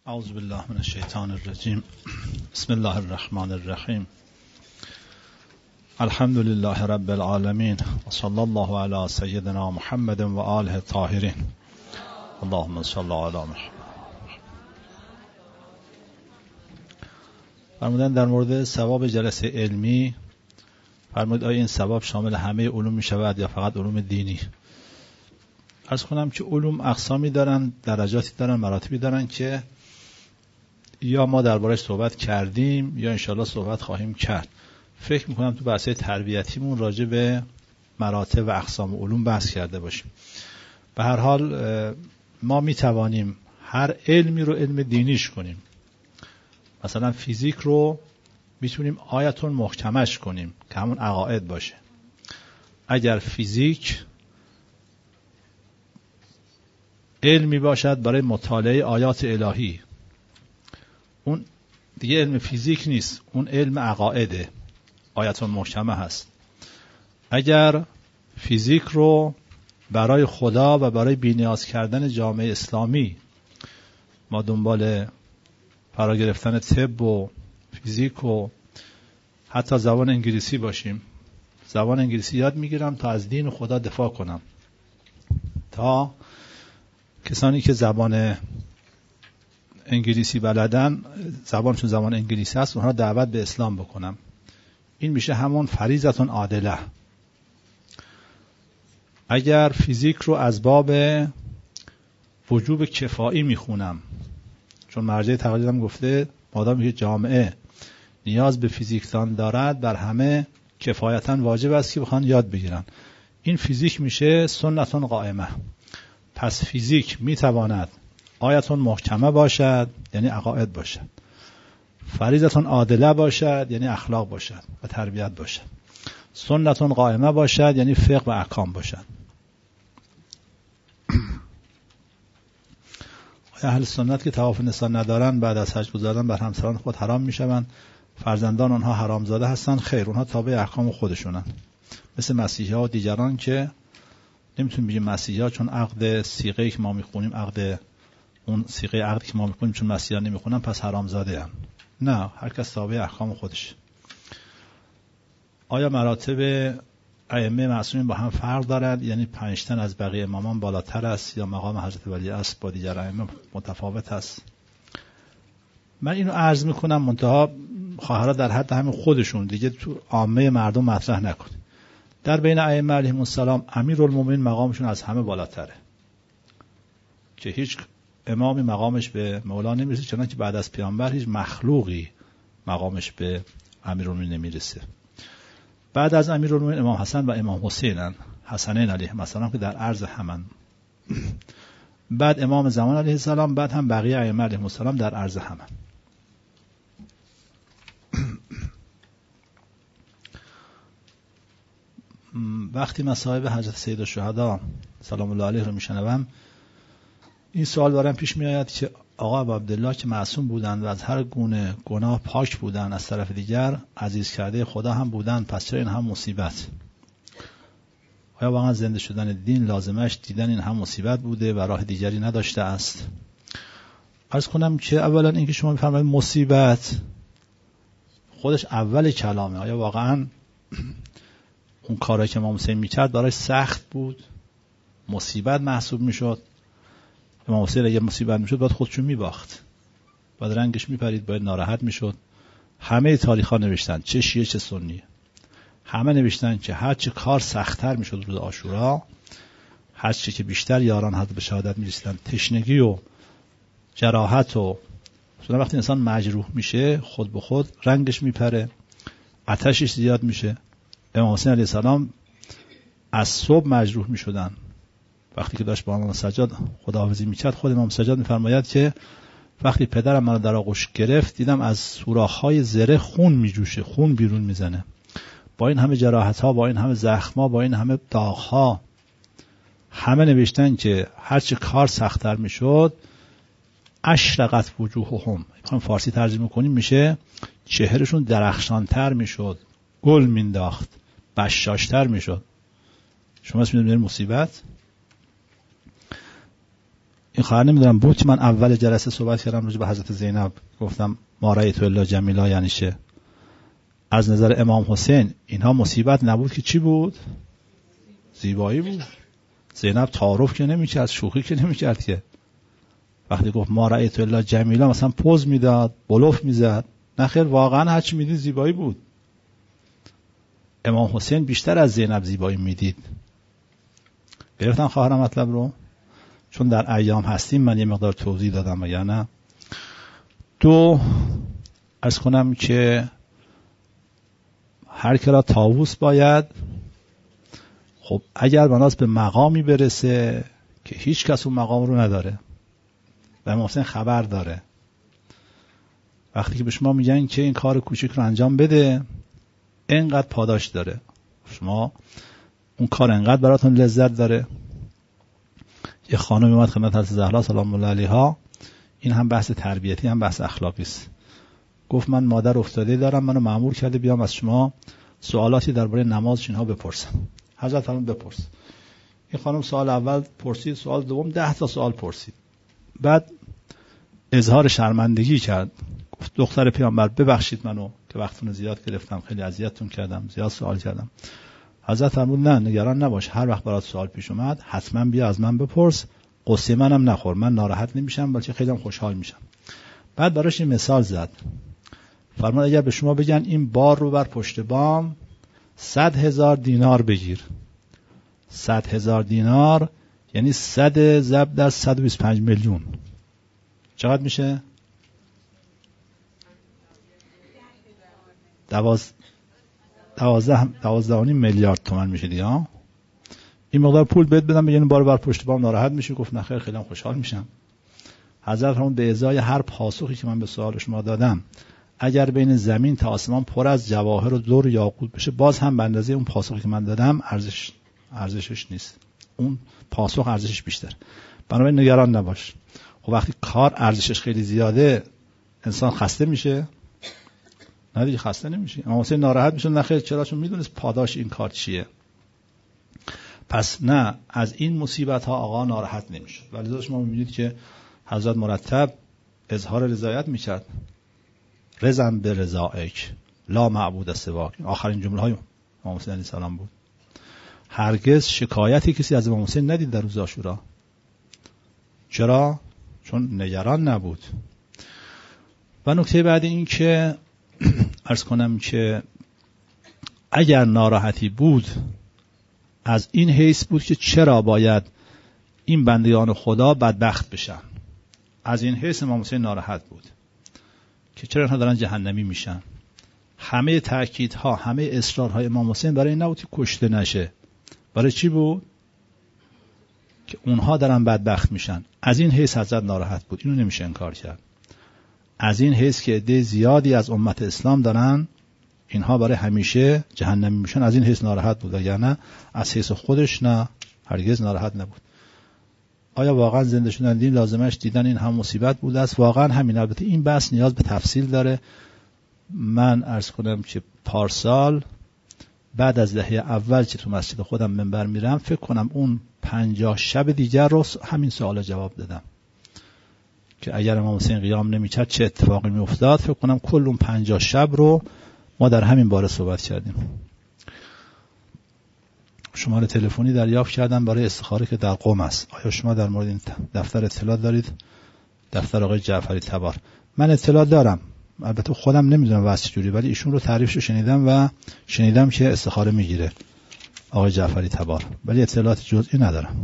اعوذ بالله من الشیطان الرجیم. بسم الله الرحمن الرحیم. الحمد لله رب العالمین و صلی الله علی سیدنا محمد و آله الطاهرین. اللهم صل علی محمد. فرمودن در مورد ثواب جلسه علمی، فرمود آیا این ثواب شامل همه علوم می شود یا فقط علوم دینی؟ عرض کنم که علوم اقسامی دارن، درجاتی دارن، مراتبی دارن که یا ما دربارش صحبت کردیم یا انشاءالله صحبت خواهیم کرد. فکر میکنم تو بحث تربیتیمون راجع به مراتب و اقسام علوم بحث کرده باشیم. به هر حال ما میتوانیم هر علمی رو علم دینیش کنیم. مثلا فیزیک رو میتونیم آیتون محکمش کنیم که همون عقاید باشه. اگر فیزیک علمی باشد برای مطالعه آیات الهی، اون دیگه علم فیزیک نیست، اون علم عقایده، آیتون محکمه هست. اگر فیزیک رو برای خدا و برای بی‌نیاز کردن جامعه اسلامی ما دنبال فرا گرفتن طب و فیزیک و حتی زبان انگلیسی باشیم، زبان انگلیسی یاد میگیرم تا از دین و خدا دفاع کنم، تا کسانی که زبان انگلیسی بلدن، زبانشون زبان انگلیسی هست، اونها دعوت به اسلام بکنم. این میشه همون فریضتون عادله. اگر فیزیک رو از باب وجوب کفایی میخونم، چون مرجع تقلیدم گفته مادام که جامعه نیاز به فیزیکدان دارد، بر همه کفایتاً واجب است که بخوان یاد بگیرن. این فیزیک میشه سنتون قائمه. پس فیزیک میتواند آیتون محکمه باشد، یعنی عقاید باشد، فریضتون عادله باشد، یعنی اخلاق باشد و تربیت باشد، سنتون قائمه باشد، یعنی فقه و احکام باشد. اهل سنت که طواف نسا ندارن بعد از حج گذاردن بر همسران خود حرام میشوند، فرزندان اونها حرامزاده هستن؟ خیر، اونها تابع احکام خودشونن، مثل مسیحی ها و دیگران که نمیتونیم بگیم مسیحی ها چون عقد صیغه‌ای که ما میخونیم، عقد اون صیغه عقدی که ما میخونیم چون مسیحی ها نمیخونن پس حرامزاده هم. نه، هر کس تابع احکام خودش. آیا مراتب ائمه معصومین با هم فرق دارد؟ یعنی 5 تن از بقیه امامان بالاتر است یا مقام حضرت ولی است با دیگر ائمه متفاوت است؟ من اینو عرض میکنم، منتها خواهرها در حد همین خودشون، دیگه تو عامه مردم مطرح نکنید. در بین ائمه علیهم السلام امیرالمومنین مقامشون از همه بالاتره، که هیچ امامی مقامش به مولا نمیرسه، چنانکه بعد از پیامبر هیچ مخلوقی مقامش به امیرالمومنین نمیرسه. بعد از امیرالمومنین امام حسن و امام حسینن، حسنین علیهم السلام که در عرض همن. بعد امام زمان علیه السلام، بعد هم بقیه ائمه علیهم السلام در عرض همن. وقتی مصائب حضرت سید الشهدا سلام الله علیه رو میشنوم، این سوال برام پیش میآید که آقا ابو عبدالله که معصوم بودند و از هر گونه گناه پاک بودند، از طرف دیگر عزیز کرده خدا هم بودند، پس چرا این هم مصیبت؟ آیا واقعا زنده شدن دین لازمش دیدن این هم مصیبت بوده و راه دیگری نداشته است؟ عرض کنم که اولا اینکه شما میفرمایید مصیبت خودش اول کلامه. آیا واقعا اون کاری که امام حسین میکرد براش سخت بود، مصیبت محسوب میشد؟ امام حسین اگه مصیبت میشد باید خودشو میباخت، باید رنگش میپرید، باید ناراحت میشد. همه تاریخ‌ها نوشتن، چه شیعه چه سنی، همه نوشتن که هر چه کار سخت‌تر میشد روز عاشورا، هر چه که بیشتر یاران حضرت به شهادت میرسیدن، تشنگی و جراحت و وقتی انسان مجروح میشه خود به خود رنگش میپره، آتشش زیاد میشه. امام حسین علیه السلام از صبح مجروح میشدن. وقتی که داشت با امام سجاد خداحافظی میکرد، خود امام سجاد میفرماید که وقتی پدرم منو در آغوش گرفت دیدم از سوراخ‌های زره خون میجوشه، خون بیرون میزنه. با این همه جراحت‌ها، با این همه زخم‌ها، با این همه داغ‌ها، همه نوشتن که هرچه کار سخت‌تر میشد اشرقت وجوههم، میخوام فارسی ترجمه کنیم میشه چهرهشون درخشان‌تر میشد، گل مینداخت، بشاشتر میشد. شما اسم میدونید مصیبت؟ این خواهر نمیدونم بود که من اول جلسه صحبت کردم راجع به حضرت زینب، گفتم ما رأیت الا جمیلا یعنی چه؟ از نظر امام حسین اینها مصیبت نبود که چی بود؟ زیبایی بود. زینب تعارف که نمی‌کرد، شوخی که نمی‌کرد که. وقتی گفت ما رأیت الا جمیلا مثلا پوز میداد، بلوف میزد. نه خیر، واقعا هر چی میدید زیبایی بود. امام حسین بیشتر از زینب زیبایی میدید. گرفتن خواهرم مطلب رو؟ چون در ایام هستیم من یه مقدار توضیح دادم و یا نه. دو، عرض کنم که هر کرا طاووس باید، خب اگر بناس به مقامی برسه که هیچ کس اون مقام رو نداره و امام حسین خبر داره، وقتی که به شما میگن که این کار کوچیک رو انجام بده اینقدر پاداش داره، شما اون کار اینقدر براتون لذت داره. یه خانم اومد خدمت حضرت زهرا سلام الله علیها، این هم بحث تربیتی هم بحث اخلاقی است. گفت من مادر افتاده دارم، منو مأمور کرده بیام از شما سوالاتی درباره نماز اینها بپرسم. حضرت فرمود بپرس. این خانم سوال اول پرسید، سوال دوم 10 تا سوال پرسید. بعد اظهار شرمندگی کرد، گفت دختر پیامبر ببخشید منو که وقتتون زیاد گرفتم، خیلی اذیتتون کردم، زیاد سوال کردم. حضرت فرمود نه نگران نباش، هر وقت برات سوال پیش اومد حتما بیا از من بپرس، قصه منم نخور، من ناراحت نمیشم بلکه خیلی هم خوشحال میشم. بعد براش این مثال زد، فرمود اگر به شما بگن این بار رو بر پشت بام 100,000 دینار بگیر، 100,000 دینار یعنی 100 ضرب در 125 میلیون چقدر میشه؟ 12.5 میلیارد تومان میشه دیگه. این مقدار پول بهت بدم بگن بار بر پشت بام ناراحت میشی؟ گفت نه خیر، خیلی خوشحال میشم. حضرت فرمود به ازای هر پاسخی که من به سوال شما دادم اگر بین زمین تا آسمان پر از جواهر و در و یاقوت بشه باز هم به اندازه اون پاسخی که من دادم ارزشش نیست، اون پاسخ ارزشش بیشتر. بنابراین نگران نباش. خب وقتی کار ارزشش خیلی زیاده انسان خسته میشه؟ نه دیگه، خسته نمیشه. اما حسین ناراحت میشه؟ نه خیر، چرا؟ چون میدونست پاداش این کار چیه. پس نه، از این مصیبت ها آقا ناراحت نمیشه. ولی شما میبینید که حضرت مرتب اظهار رضایت میکرد، رضا به رضایک لا معبود سواک، آخرین جمله های امام حسین علیه السلام بود. هرگز شکایتی کسی از امام حسین ندید در روز عاشورا. چرا؟ چون نگران نبود. و نکته بعد این که عرض کنم که اگر ناراحتی بود از این حیث بود که چرا باید این بندگان خدا بدبخت بشن، از این حیث امام حسین ناراحت بود که چرا اینها دارن جهنمی میشن. همه تأکیدها، همه اصرارهای امام حسین برای این نبود که کشته نشه. برای چی بود؟ که اونها دارن بدبخت میشن. از این حیث حضرت ناراحت بود، اینو نمیشه انکار کرد. از این حیث که عده زیادی از امت اسلام دارن اینها برای همیشه جهنمی میشن، از این حیث ناراحت بود. اگر نه از حیث خودش نه، هرگز ناراحت نبود. آیا واقعا زنده شدن دین لازمش دیدن این هم مصیبت بوده است؟ واقعا همین. البته این بحث نیاز به تفصیل داره. من عرض کنم که پارسال بعد از دهه اول که تو مسجد خودم منبر میرم فکر کنم اون 50 شب دیگر رو همین سوال جواب دادم که اگر امام حسین قیام نمی‌کرد چه اتفاقی میافتاد. فکر کنم کل اون 50 شب رو ما در همین باره صحبت کردیم. شماره تلفنی دریافت کردم برای استخاره که در قم است. آیا شما در مورد این دفتر اطلاع دارید؟ دفتر آقای جعفری تبار. من اطلاع دارم، البته خودم نمیدونم واسه چجوری، ولی ایشون رو تعریفشو شنیدم و شنیدم که استخاره میگیره آقای جعفری تبار، ولی اطلاعات جزئی ندارم.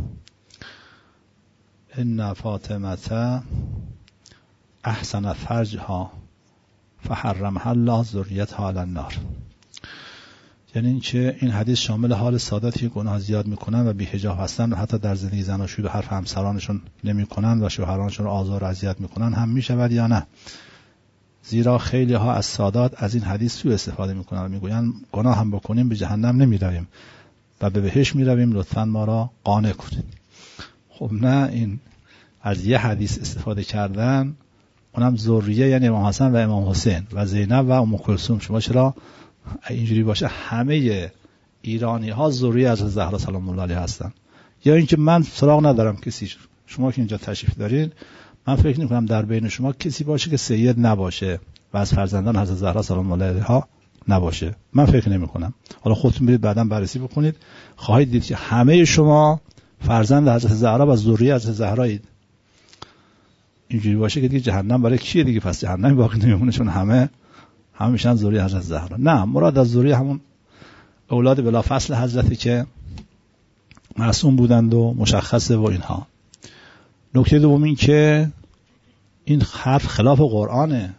ان فاطمه احسن فرجها فحرمها الله ذریتها علی النار. یعنی این که این حدیث شامل حال ساداتی که گناه زیاد میکنن و بی‌حجاب هستن و حتی در زندگی زناشویی به حرف همسرانشون نمیکنن و شوهرانشون رو آزار و اذیت میکنن هم میشود یا نه؟ زیرا خیلی ها از سادات از این حدیث سوء استفاده میکنن و میگوین گناه هم بکنیم به جهنم نمیرویم و به بهشت میرویم، لطفاً ما را قانع کنید. خب نه، این از یه حدیث استفاده کردن، اونم ذریه یعنی امام حسن و امام حسین و زینب و ام کلثوم. شما چرا اینجوری باشه همه ایرانی ها ذریه از زهرا سلام الله علیها هستن؟ یا اینکه من سراغ ندارم کسی شما که اینجا تشریف دارین، من فکر نمی‌کنم در بین شما کسی باشه که سید نباشه و از فرزندان حضرت زهرا سلام الله علیها نباشه. من فکر نمی‌کنم. حالا خودتون برید بعداً بررسی بکنید، خواهید دید که همه شما فرزند حضرت زهرا و ذریه حضرت زهرایید. اینجوری باشه که دیگه جهنم برای کیه دیگه؟ پس جهنم باقی نمیمونه، چون همه میشن ذریه حضرت زهرا. نه، مراد از ذریه همون اولاد بلا فصل حضرتی که معصوم بودند و مشخصه و اینها. نکته دوم این که این حرف خلاف قرآنه.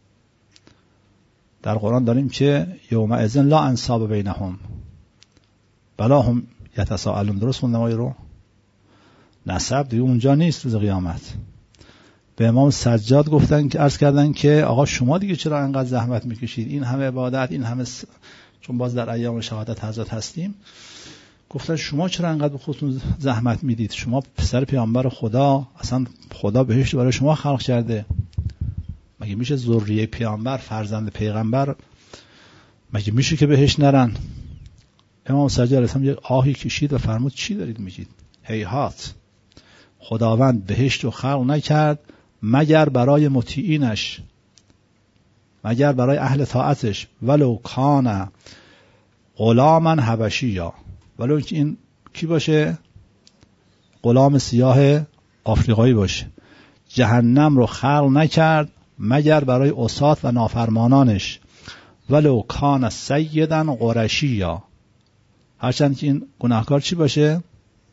در قرآن داریم که یومئذ لا انساب بینهم ولا هم یتساءلون. درست خوندم آیه رو؟ نسب دیگه اونجا نیست روز قیامت. به امام سجاد گفتن که عرض کردن که آقا شما دیگه چرا انقدر زحمت میکشید، این همه عبادت، این همه چون باز در ایام شهادت حضرت هستیم، گفتن شما چرا انقدر به خودتون زحمت میدید؟ شما پسر پیامبر خدا، اصلا خدا بهشت برای شما خلق کرده، مگه میشه ذریه پیامبر، فرزند پیغمبر، مگه میشه که بهشت نرن؟ امام سجاد علیه السلام یک آهی کشید و فرمود چی دارید میگید؟ هیهات، خداوند بهشت رو خلق نکرد مگر برای مطیعینش، مگر برای اهل طاعتش، ولو کان غلاما حبشیا، ولو اینکه این کی باشه؟ غلام سیاه آفریقایی باشه. جهنم رو خلق نکرد مگر برای عصات و نافرمانانش، ولو کان سیدا قرشیا، هرچند که این گناهکار چی باشه؟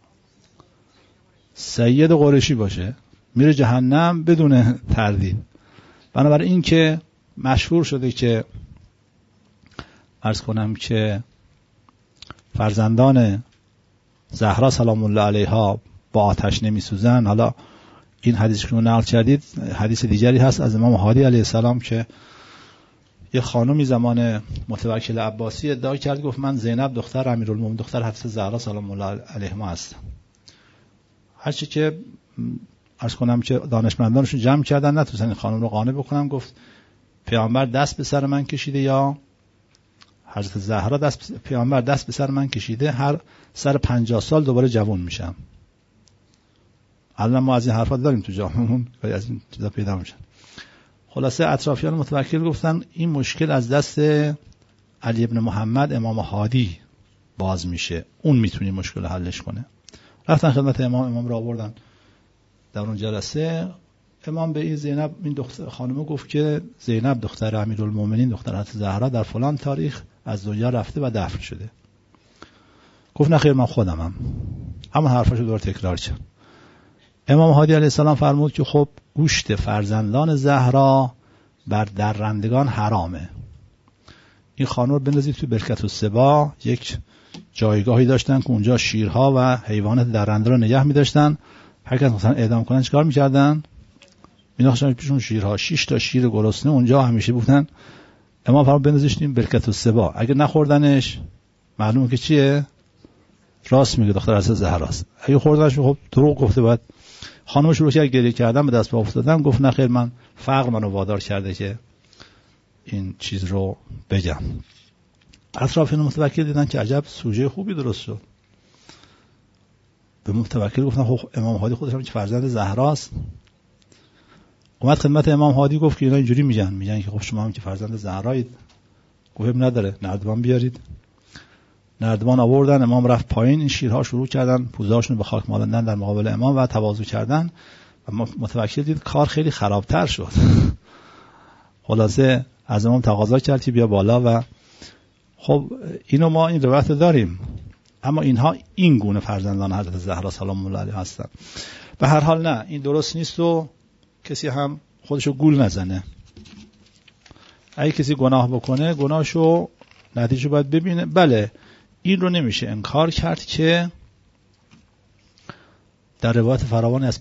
سید قریشی باشه، میره جهنم بدون تردید. بنابراین این که مشهور شده که عرض کنم که فرزندان زهرا سلام الله علیها با آتش نمیسوزن. حالا این حدیث که نقل کردید حدیث دیگری هست از امام هادی علیه السلام که یه خانمی زمان متوکل عباسی ادعا کرد، گفت من زینب دختر امیرالمومنین دختر حضرت زهرا سلام الله علیها هستم. هرچی که عرض کنم که دانشمندانشون جمع کردن نتونستن این خانم رو قانع بکنن. گفت پیامبر دست به سر من کشیده یا حضرت زهرا پیامبر دست به سر من کشیده، هر سر 50 سال دوباره جوان میشم. الان ما از این حرفات داریم تو جامعهمون و از این چیزا پیدا میشن. خلاصه اطرافیان متوکل گفتن این مشکل از دست علی ابن محمد امام هادی باز میشه، اون میتونه مشکل رو حلش کنه. رفتن خدمت امام را آوردن در اون جلسه. امام به این زینب، این دختر خانم گفت که زینب دختر امیرالمومنین دختر حضرت زهرا در فلان تاریخ از دنیا رفته و دفن شده. گفت نه خیر من خودمم. همون حرفاشو دوباره تکرار کرد. امام هادی علیه السلام فرمود که خب گوشت فرزندان زهرا بر درندگان حرامه. این خانم رو بندازید تو برکت السبا، یک جایگاهی داشتن که اونجا شیرها و حیوانات درنده رو نگه می‌داشتن. هر کس مثلا اعدام کنن چیکار می‌کردن؟ می‌ناختن پیشون شیرها، 6 تا شیر گرسنه اونجا همیشه بودن. امام فرمود بندازید این برکت السبا، اگه نخوردنش معلومه که چیه؟ راست میگه دختر حضرت زهراست. اگه خوردنش خب دروغ گفته. بعد خانم شروع کرد گریه کردن، به دست پا افتادن. گفت نه خیر من فقر منو وادار کرده که این چیز رو بگم. اطرافیان متوکل دیدن که عجب سوژه خوبی درست شد. به متوکل گفتن خب امام هادی خودش هم که فرزند زهراست. اومد خدمت امام هادی گفت که اینا اینجوری میگن که خب شما هم که فرزند زهرایید. گفت نداره، نردبان بیارید. نردبان آوردن، امام رفت پایین، این شیرها شروع کردن پوزهاشون به خاک مالیدن در مقابل امام و تواضع کردن و متوکل دید کار خیلی خرابتر شد. خلاصه از امام تقاضا کرد که بیا بالا و خب اینو ما این روایت داریم، اما اینها این گونه فرزندان حضرت زهرا سلام الله علیها هستن. به هر حال نه، این درست نیست و کسی هم خودشو گول نزنه. اگه کسی گناه بکنه گناهشو نتیجه باید ببینه. بله این رو نمیشه انکار کرد که در روایت فراوان از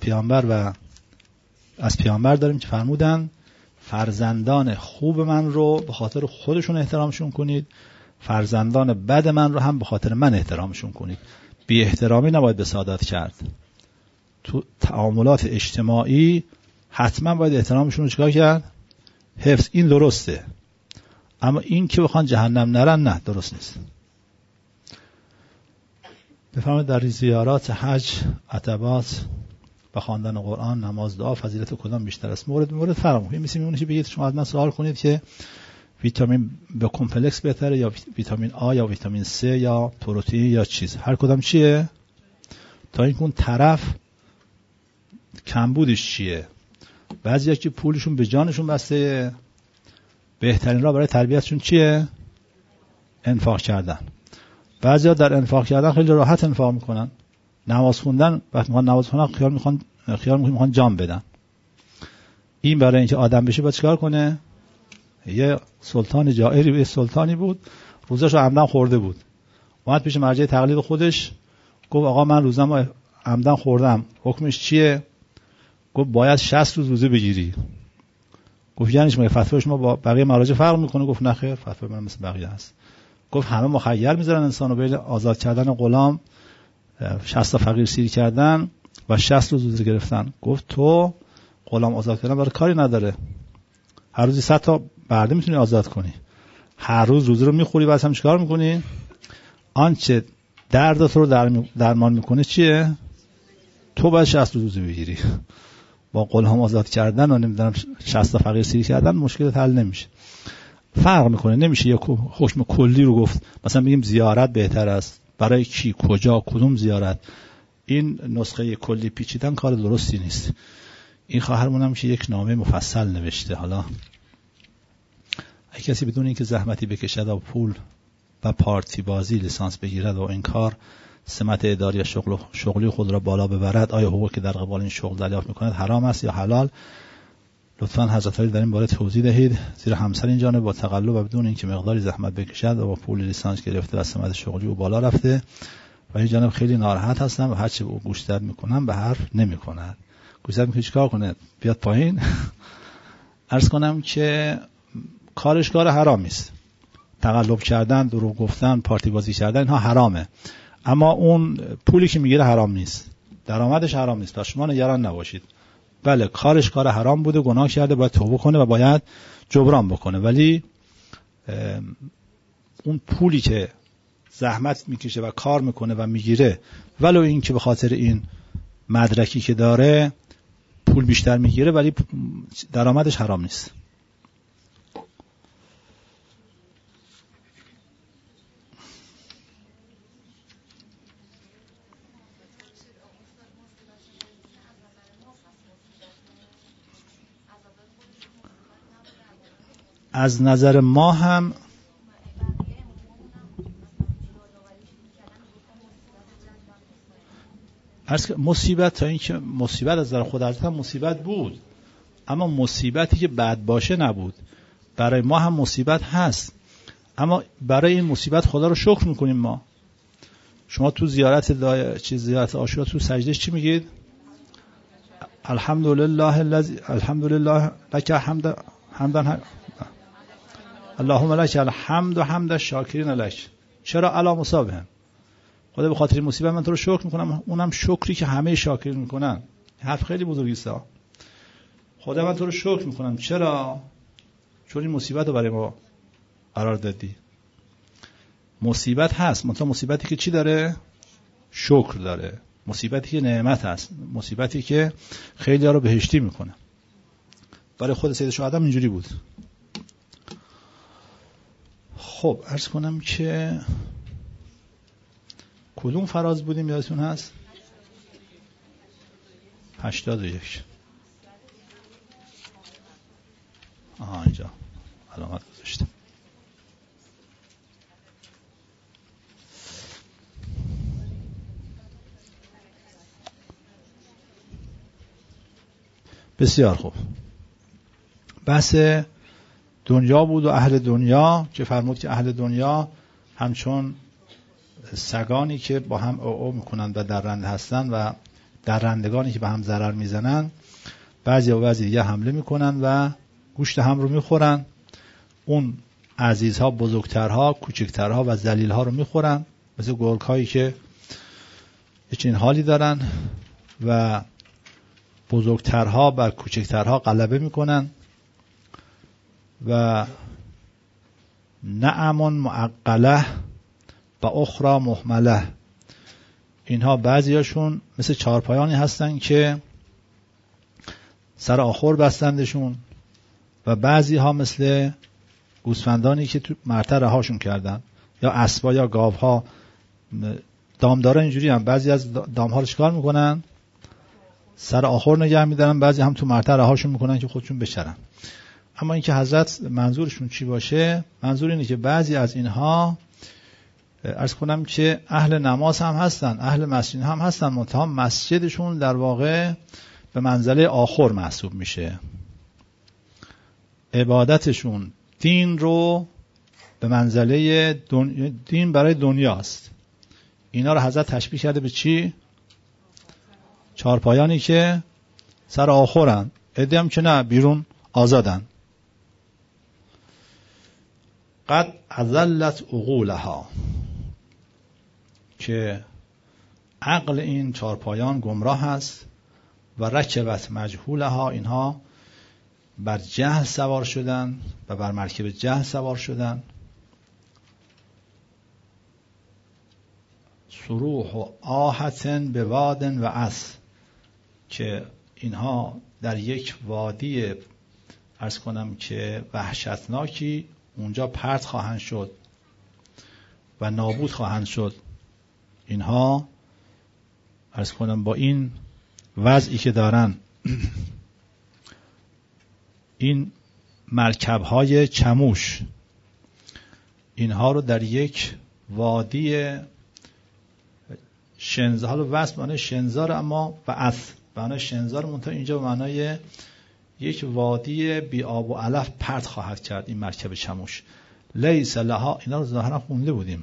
پیامبر داریم که فرمودن فرزندان خوب من رو به خاطر خودشون احترامشون کنید، فرزندان بد من رو هم به خاطر من احترامشون کنید. بی احترامی نباید به سادات کرد. تو تعاملات اجتماعی حتما باید احترامشون رو چیکار کرد؟ حفظ. این درسته. اما این که بخوان جهنم نرن نه، درست نیست. بفرمایید در زیارات حج، عتبات و خواندن قرآن، نماز، دعا فضیلت کدام بیشتر است؟ مورد فرق می‌کنه. می‌مونه که بگید شما حتما سوال کنید که ویتامین B کمپلکس بهتره یا ویتامین A یا ویتامین C یا پروتئین یا چیز، هر کدام چیه، تا اینکه اون طرف کمبودش چیه. بعضیا که پولشون به جانشون بسته، بهترین راه برای تربیتشون چیه؟ انفاق کردن. بعضیا در انفاق کردن خیلی راحت انفاق میکنن. نماز خوندن، وقتی میخوان نماز خوندن خیال میخوان جام بدن. این برای اینکه آدم بشه باید چیکار کنه؟ یه سلطان جائری، یه سلطانی بود، روزاشو عمدن خورده بود. اومد پیش مرجع تقلید خودش، گفت آقا من روزم عمدن خوردم، حکمش چیه؟ گفت باید 60 روز روزه بگیری. گفت یعنی شما فتوای شما با بقیه مراجع فرق میکنه؟ گفت نه خیر، فتوای من مثل بقیه هست. گفت همه مخیر میذارن انسانو بین آزاد کردن غلام، 60 تا فقیر سیر کردن و 60 روز روزه گرفتن. گفت تو غلام آزاد کردن برای کاری نداره، هر روزی 100 تا برده میتونی آزاد کنی، هر روز روزه رو میخوری، بعد هم چیکار میکنی؟ آنچه درد تو رو درمان میکنه چیه؟ تو باید 60 روز روزه بگیری. با غلام آزاد کردن و نمیدونم 60 تا فقیر سیر کردن مشکل حل نمیشه. فرق میکنه. نمیشه یک حکم کلی رو گفت. مثلا بگیم زیارت بهتر است، برای کی، کجا، کدوم زیارت. این نسخه کلی پیچیدن کار درستی نیست. این خواهرمونم که یک نامه مفصل نوشته. حالا اگه کسی بدون اینکه زحمتی بکشد و پول و پارتی بازی لیسانس بگیرد و این کار سمت اداری شغلی خود را بالا ببرد، آیا حقوقی که در قبال این شغل دریافت میکند حرام است یا حلال؟ لطفاً حضرت عالی در این باره توضیح دهید، زیرا همسر این جانب با تقلب و بدون اینکه مقداری زحمت بکشد و با پول لیسانس گرفته و سمت شغلی او بالا رفته و این جانب خیلی ناراحت هستم و هرچی به او گوشزد میکنم به حرف نمیکند. گوشزد میکنه چیکار کنه؟ بیاد پایین. عرض کنم که کارش کار حرامی است. تقلب کردن، دروغ گفتن، پارتی بازی کردن، اینها حرامه. اما اون پولی که میگیره حرام نیست، درآمدش حرام نیست. شما نگران نباشید. بله کارش کار حرام بوده، گناه کرده، باید توبه کنه و باید جبران بکنه، ولی اون پولی که زحمت میکشه و کار میکنه و میگیره، ولو این که به خاطر این مدرکی که داره پول بیشتر میگیره، ولی درآمدش حرام نیست. از نظر ما هم مصیبت، تا اینکه مصیبت از نظر خود حضرت هم مصیبت بود، اما مصیبتی که بد باشه نبود. برای ما هم مصیبت هست، اما برای این مصیبت خدا رو شکر میکنیم. ما شما تو زیارت عاشورا تو سجدهش چی میگید؟ الحمدلله لک حمدا اللهم لک الحمد و حمد الشاکرین لک. چرا؟ علی مصابهم. خدا به خاطر این مصیبت من تو رو شکر میکنم، اونم شکری که همه شاکرین میکنن. حرف خیلی بزرگی است. خدا من تو رو شکر میکنم. چرا؟ چون این مصیبت رو برای ما قرار دادی. مصیبت هست، منتها مصیبتی که چی داره؟ شکر داره. مصیبتی که نعمت هست، مصیبتی که خیلی ها رو بهشتی میکنه. برای خود سید شهدا اینجوری بود. خب عرض کنم که کدوم فراز بودیم یادتون هست؟ 81. اینجا علامت گذاشتم. بسیار خوب. بحث دنیا بود و اهل دنیا که فرمود که اهل دنیا همچون سگانی که با هم او میکنند و درنده هستند و درندگانی که به هم ضرر میزنن، بعضی دیگه حمله میکنن و گوشت هم رو میخورن. اون عزیزها بزرگترها، کوچکترها و ذلیلها رو میخورن، مثل گرگ هایی که چنین حالی دارن و بزرگترها بر کوچکترها غلبه میکنن و نعم معقله و اخرى محمله. اینها بعضیاشون مثل چارپایانی هستن که سر آخر بستندشون و بعضی ها مثل گوسفندانی که تو مرتع رهاشون کردن یا اسبا یا گاوها، دامدارا اینجوری هم، بعضی از دامها رو چیکار میکنن؟ سر آخر نگه میدارن، بعضی هم تو مرتع رهاشون میکنن که خودشون بچرن. اما اینکه حضرت منظورشون چی باشه؟ منظور اینه که بعضی از اینها عرض کنم که اهل نماز هم هستن، اهل مسجد هم هستن، منتها مسجدشون در واقع به منزله آخر محسوب میشه. عبادتشون دین رو به منزله دین برای دنیاست. اینا رو حضرت تشبیه کرده به چی؟ چارپایانی که سر آخرن، عده هم که نه، بیرون آزادن. قد اضلت عقولها، که عقل این چارپایان گمراه است. و رکبت مجهولها، اینها بر جهل سوار شدن و بر مرکب جهل سوار شدن. صروح و آهتن به وادن و اس، که اینها در یک وادی عرض کنم که وحشتناکی اونجا پرت خواهند شد و نابود خواهند شد. اینها عرض کنم با این وضعی که دارن، این مرکب‌های چموش، اینها رو در یک وادی شنزار، وصف معنی شنزار، اما بعث معنی شنزار، منتها اینجا معنی یک وادی بی آب و علف پرت خواهد کرد این مرکب چموش. لیس لها، اینا رو ظاهرا خونده بودیم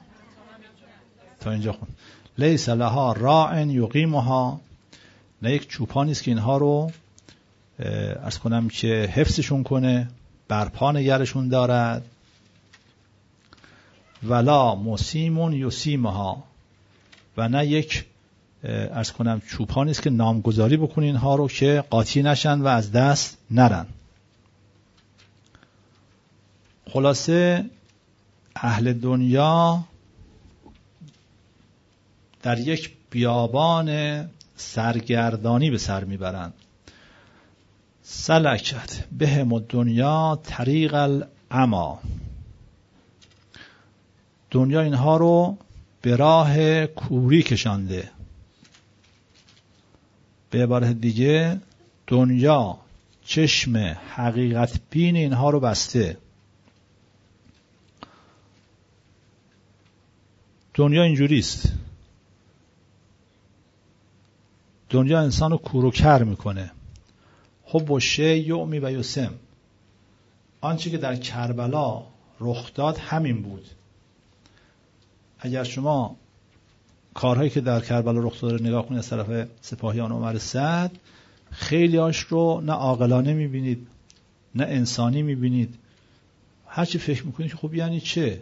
تا اینجا خون. لیس لها راع یقیمها، نه یک چوپانی است که اینها رو عرض کنم که حفظشون کنه، برپا نگرشون دارد. ولا مسیمون یسیمها، و نه یک عرض کنم چوپانی است که نامگذاری بکنه اینها رو که قاطی نشن و از دست نرن. خلاصه اهل دنیا در یک بیابان سرگردانی به سر میبرند. سلکت بهم الدنیا طریق العما، دنیا اینها رو به راه کوری کشانده. به عبارت دیگه دنیا چشم حقیقت بین اینها رو بسته. دنیا اینجوریست، دنیا انسان رو کور و کر میکنه. حب و شی یعمی و یسم، آنچه که در کربلا رخ داد همین بود. اگر شما کارهایی که در کربلا رخ داده نگاه کنید از طرف سپاهیان عمر سعد، خیلی هاش رو نه عاقلانه میبینید نه انسانی میبینید. هرچی فکر میکنید که خب یعنی چه؟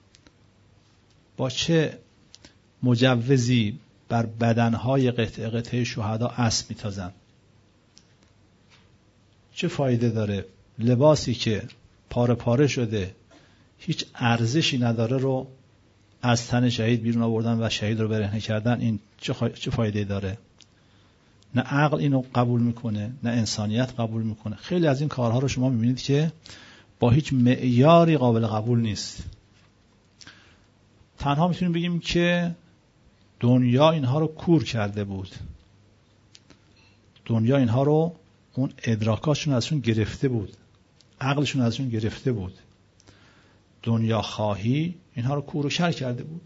با چه مجوزی بر بدنهای قطعه قطعه شهدا اسب میتازن؟ چه فایده داره لباسی که پاره پاره شده هیچ ارزشی نداره رو از تن شهید بیرون آوردن و شهید رو برهنه کردن؟ این چه فایده داره؟ نه عقل اینو قبول میکنه نه انسانیت قبول میکنه. خیلی از این کارها رو شما میبینید که با هیچ معیاری قابل قبول نیست. تنها میتونیم بگیم که دنیا اینها رو کور کرده بود، دنیا اینها رو اون ادراکاشون ازشون گرفته بود، عقلشون ازشون گرفته بود. دنیا خواهی اینها رو کور و کر کرده بود.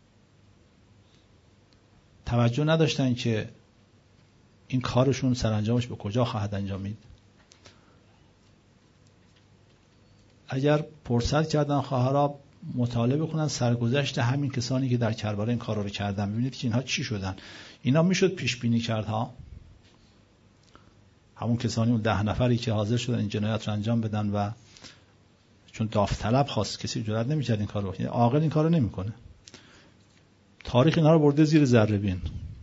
توجه نداشتن که این کارشون سرانجامش به کجا خواهد انجامید. اگر فرصت کردن خواهرها مطالعه بکنن سرگذشت همین کسانی که در کربلا این کارا رو کردن، ببینید که اینها چی شدن. اینا میشد پیش بینی کرد ها. همون کسانی، اون 10 نفری که حاضر شدن این جنایت رو انجام بدن و چون داوطلب خواست، کسی جرئت نمی‌کرد این کارو، یعنی عاقل این کارو نمی‌کنه. تاریخ اینا رو برده زیر ذره بین.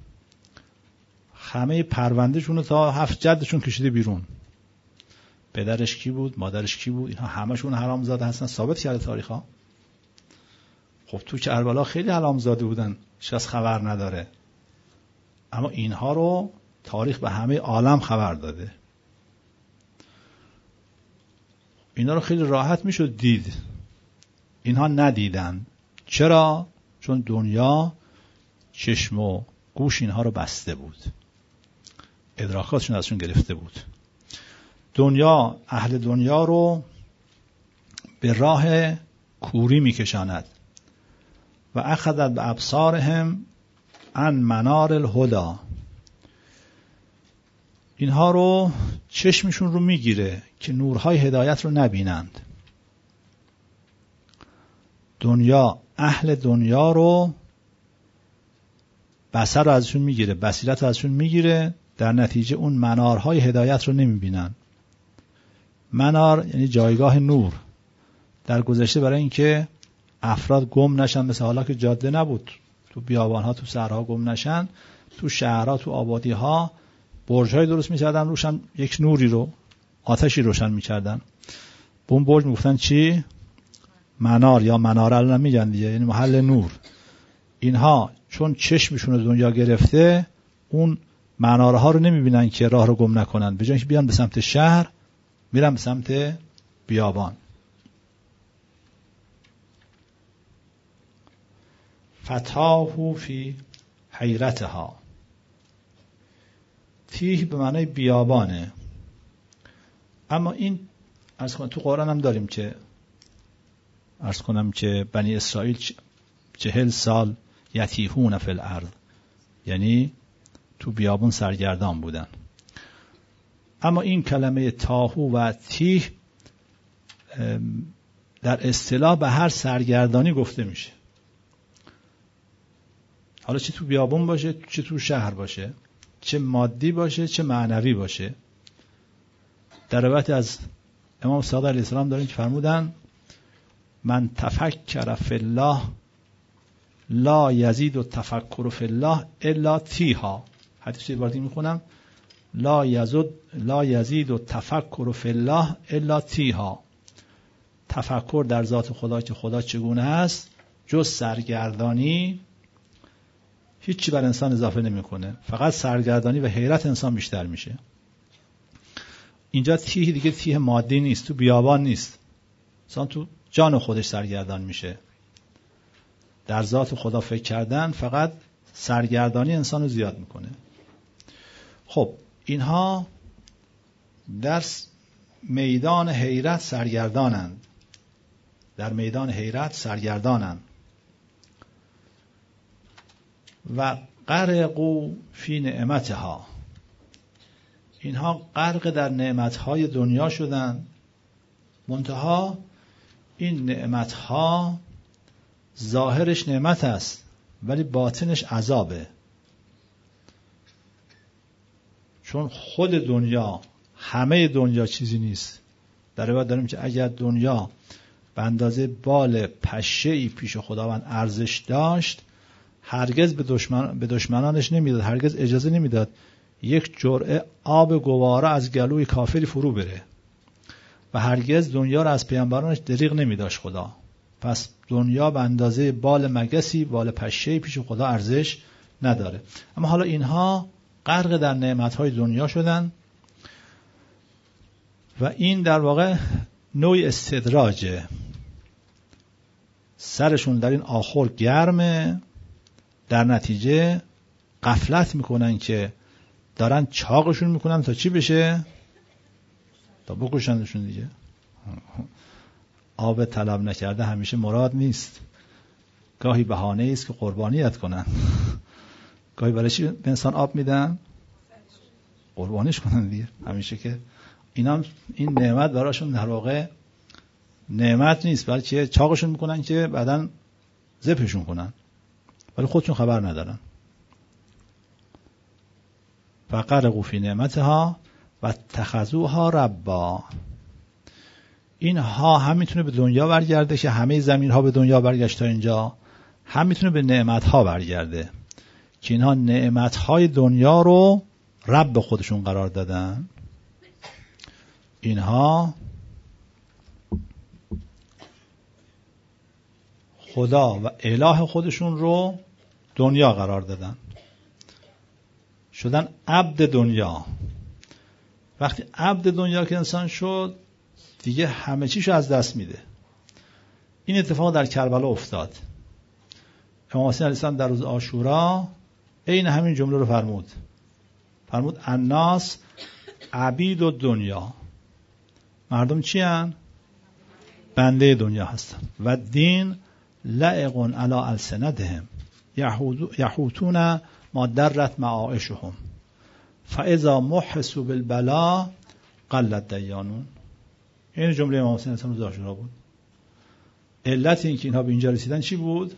همه پروندهشون رو تا 7 جدشون کشیده بیرون. پدرش کی بود، مادرش کی بود، اینها همشون حرامزاده هستن، ثابت کرده تاریخ ها. خب تو کربلا خیلی حرامزاده بودن، شخص خبر نداره، اما اینها رو تاریخ به همه عالم خبر داده. اینا رو خیلی راحت میشد دید. اینها ندیدن. چرا؟ چون دنیا چشم و گوش اینها رو بسته بود، ادراکاتشون ازشون گرفته بود. دنیا اهل دنیا رو به راه کوری میکشاند و اخذت به ابصارهم عن منار الهدی. اینها رو چشمشون رو میگیره که نورهای هدایت رو نبینند. دنیا اهل دنیا رو بصر رو ازشون میگیره، بصیرت رو ازشون میگیره، در نتیجه اون منارهای هدایت رو نمیبینن. منار یعنی جایگاه نور. در گذشته برای اینکه افراد گم نشن، مثل حالا که جاده نبود، تو بیابانها تو صحراها گم نشن، تو شهرها تو آبادیها برج‌های درست می‌کردن، روشن یک نوری رو، آتشی روشن می‌کردن. به اون برج میگفتن چی؟ منار یا مناره الان میگن دیگه، یعنی محل نور. اینها چون چشمشون رو دنیا گرفته، اون مناره ها رو نمیبینن که راه رو گم نکنن، به جای اینکه بیان به سمت شهر میرن به سمت بیابان. فتاهو فی حیرتها. تیه به معنای بیابانه، اما این عرض کنم تو قرآن هم داریم که عرض کنم که بنی اسرائیل 40 سال یتیهون فی الارض، یعنی تو بیابون سرگردان بودن. اما این کلمه تاهو و تیه در اصطلاح به هر سرگردانی گفته میشه، حالا چه تو بیابون باشه، چه تو شهر باشه، چه مادی باشه، چه معنوی باشه. در روایت از امام صادق علیه السلام داریم که فرمودن من تفکر فی الله لا یزید التفکر فی الله الا تیها. حدیث عبارتی میخونم لا یزید التفکر فی الله الا تیها. تفکر در ذات خدا که خدا چگونه است جز سرگردانی هیچی بر انسان اضافه نمیکنه، فقط سرگردانی و حیرت انسان بیشتر میشه. اینجا تیه دیگه تیه مادی نیست، تو بیابان نیست، انسان تو جان خودش سرگردان میشه. در ذات خدا فکر کردن فقط سرگردانی انسان رو زیاد میکنه. خب اینها در میدان حیرت سرگردانند، در میدان حیرت سرگردانند. و غرقوا فی نعمتها. اینها غرق در نعمتهای دنیا شدند، منتها این نعمتها ظاهرش نعمت است ولی باطنش عذابه. چون خود دنیا، همه دنیا چیزی نیست. در روایت داریم که اگر دنیا به اندازه بال پشه‌ای پیش خداوند ارزش داشت، هرگز به دشمنانش نمیداد، هرگز اجازه نمیداد یک جرعه آب گواره از گلوی کافری فرو بره و هرگز دنیا را از پیامبرانش دریغ نمیداشت خدا. پس دنیا به اندازه بال مگسی، بال پشه‌ای پیش خدا ارزش نداره. اما حالا اینها غرق در نعمت‌های دنیا شدن و این در واقع نوع استدراجه. سرشون در این آخر گرمه، در نتیجه غفلت میکنن که دارن چاقشون میکنن تا چی بشه؟ تا بکشندشون دیگه. آب طلب نکرده همیشه مراد نیست، گاهی بهانه است که قربانیت کنن. گاهی برای چی به انسان آب میدن؟ قربانیش کنن دیگه. همیشه که این نعمت براشون در واقع نعمت نیست، بلکه چاقشون میکنن که بعداً ذبحشون کنن، ولی خودشون خبر ندارن. فغرقوا فی نعمتها و اتخذوها ربا. این ها هم میتونه به دنیا برگرده که همه زمین ها به دنیا برگشت تا اینجا، هم میتونه به نعمت ها برگرده که اینها نعمت های دنیا رو رب خودشون قرار دادن. اینها خدا و اله خودشون رو دنیا قرار دادن، شدن عبد دنیا. وقتی عبد دنیا که انسان شد، دیگه همه چیشو از دست میده. این اتفاق در کربلا افتاد. امام حسین علیه السلام در روز عاشورا عین همین جمله رو فرمود الناس عبید الدنیا، مردم چی هن؟ بنده دنیا هستن. و دین لعق علی السنتهم یحوتون ما درت معایشهم فاذا محسوا بالبلا قلت دیانون. این جمله امام حسین علیه السلام عاشورا بود. علت این که اینها به اینجا رسیدن چی بود؟